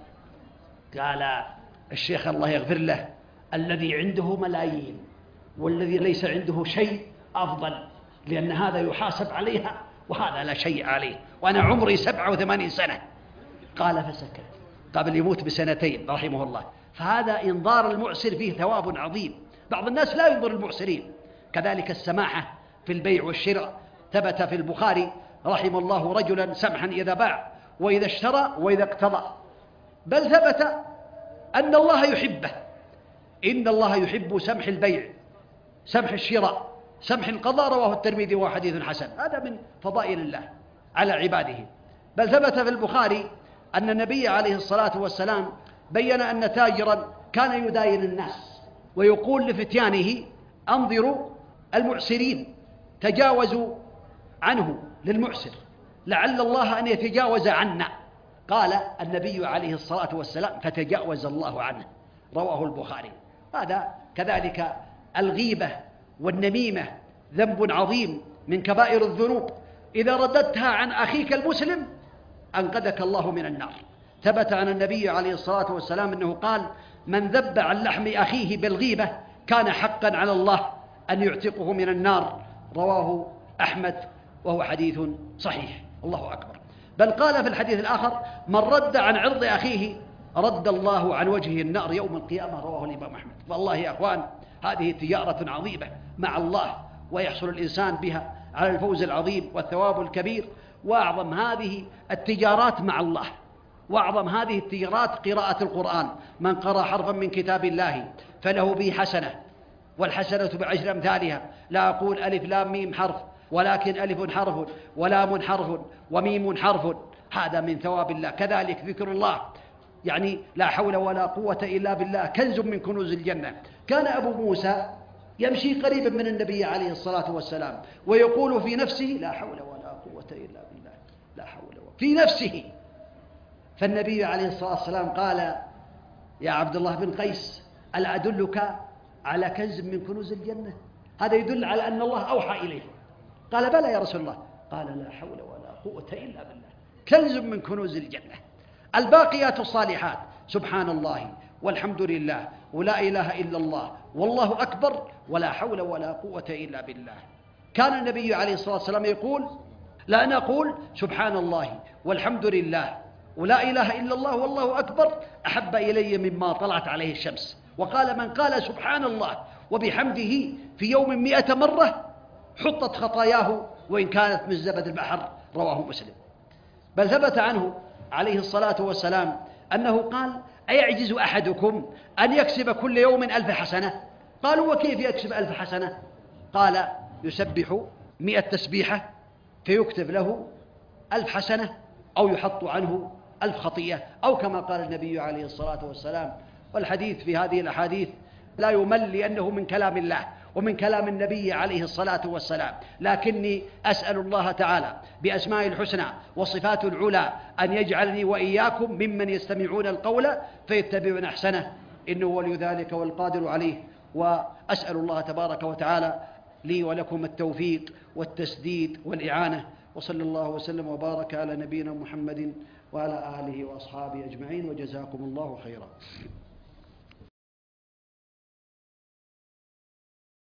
قال الشيخ الله يغفر له الذي عنده ملايين والذي ليس عنده شيء أفضل، لأن هذا يحاسب عليها وهذا لا شيء عليه، وأنا عمري سبعة وثمانين سنة. قال فسكت قبل يموت بسنتين رحمه الله. فهذا إنظار المعسر فيه ثواب عظيم. بعض الناس لا ينظر المعسرين. كذلك السماحة في البيع والشراء، ثبت في البخاري رحم الله رجلا سمحا إذا باع وإذا اشترى وإذا اقتضى، بل ثبت أن الله يحبه. إن الله يحب سمح البيع، سمح الشراء، سمح القضاء، رواه الترمذي وهو حديث حسن. هذا من فضائل الله على عباده. بل ثبت في البخاري أن النبي عليه الصلاة والسلام بين أن تاجرا كان يداين الناس ويقول لفتيانه: أنظروا المعسرين، تجاوزوا عنه للمعسر لعل الله أن يتجاوز عنا. قال النبي عليه الصلاة والسلام: فتجاوز الله عنه، رواه البخاري. هذا كذلك الغيبة والنميمة ذنب عظيم من كبائر الذنوب، إذا رددتها عن أخيك المسلم أنقذك الله من النار. ثبت عن النبي عليه الصلاة والسلام أنه قال: من ذب عن لحم أخيه بالغيبة كان حقا على الله أن يعتقه من النار، رواه أحمد وهو حديث صحيح. الله أكبر. بل قال في الحديث الآخر: من رد عن عرض أخيه رد الله عن وجهه النار يوم القيامة، رواه الإمام أحمد. والله يا أخوان هذه تجارة عظيمة مع الله، ويحصل الإنسان بها على الفوز العظيم والثواب الكبير. وأعظم هذه التجارات مع الله، وأعظم هذه التجارات قراءة القرآن. من قرأ حرفا من كتاب الله فله به حسنة، والحسنة بعشر أمثالها. لا أقول ألف لام ميم حرف، ولكن ألف حرف ولام حرف وميم حرف، هذا من ثواب الله. كذلك ذكر الله، يعني لا حول ولا قوة إلا بالله، كنز من كنوز الجنة. كان أبو موسى يمشي قريبا من النبي عليه الصلاة والسلام ويقول في نفسه: لا حول ولا قوة إلا بالله، لا حول ولا في نفسه. فالنبي عليه الصلاة والسلام قال: يا عبد الله بن قيس، ألا أدلك على كنز من كنوز الجنة؟ هذا يدل على أن الله أوحى إليه. قال: بلى يا رسول الله. قال: لا حول ولا قوة إلا بالله، كنز من كنوز الجنة. الباقيات الصالحات: سبحان الله والحمد لله ولا إله إلا الله والله أكبر ولا حول ولا قوة إلا بالله. كان النبي عليه الصلاة والسلام يقول: لا نقول سبحان الله والحمد لله ولا إله إلا الله والله أكبر أحب إلي مما طلعت عليه الشمس. وقال: من قال سبحان الله وبحمده في يوم مئة مرة حطت خطاياه وإن كانت من زبد البحر، رواه مسلم. بل ثبت عنه عليه الصلاة والسلام أنه قال: أيعجز أحدكم أن يكسب كل يوم ألف حسنة؟ قالوا: وكيف يكسب ألف حسنة؟ قال: يسبح مئة تسبيحة فيكتب له ألف حسنة، أو يحط عنه ألف خطيئة، أو كما قال النبي عليه الصلاة والسلام. والحديث في هذه الأحاديث لا يمل، لأنه من كلام الله ومن كلام النبي عليه الصلاة والسلام. لكني أسأل الله تعالى بأسماء الحسنى وصفات العلى أن يجعلني وإياكم ممن يستمعون القول فيتبعون أحسنه، إنه ولي ذلك والقادر عليه. وأسأل الله تبارك وتعالى لي ولكم التوفيق والتسديد والإعانة. وصلى الله وسلم وبارك على نبينا محمد وعلى آله وأصحابه أجمعين، وجزاكم الله خيرا.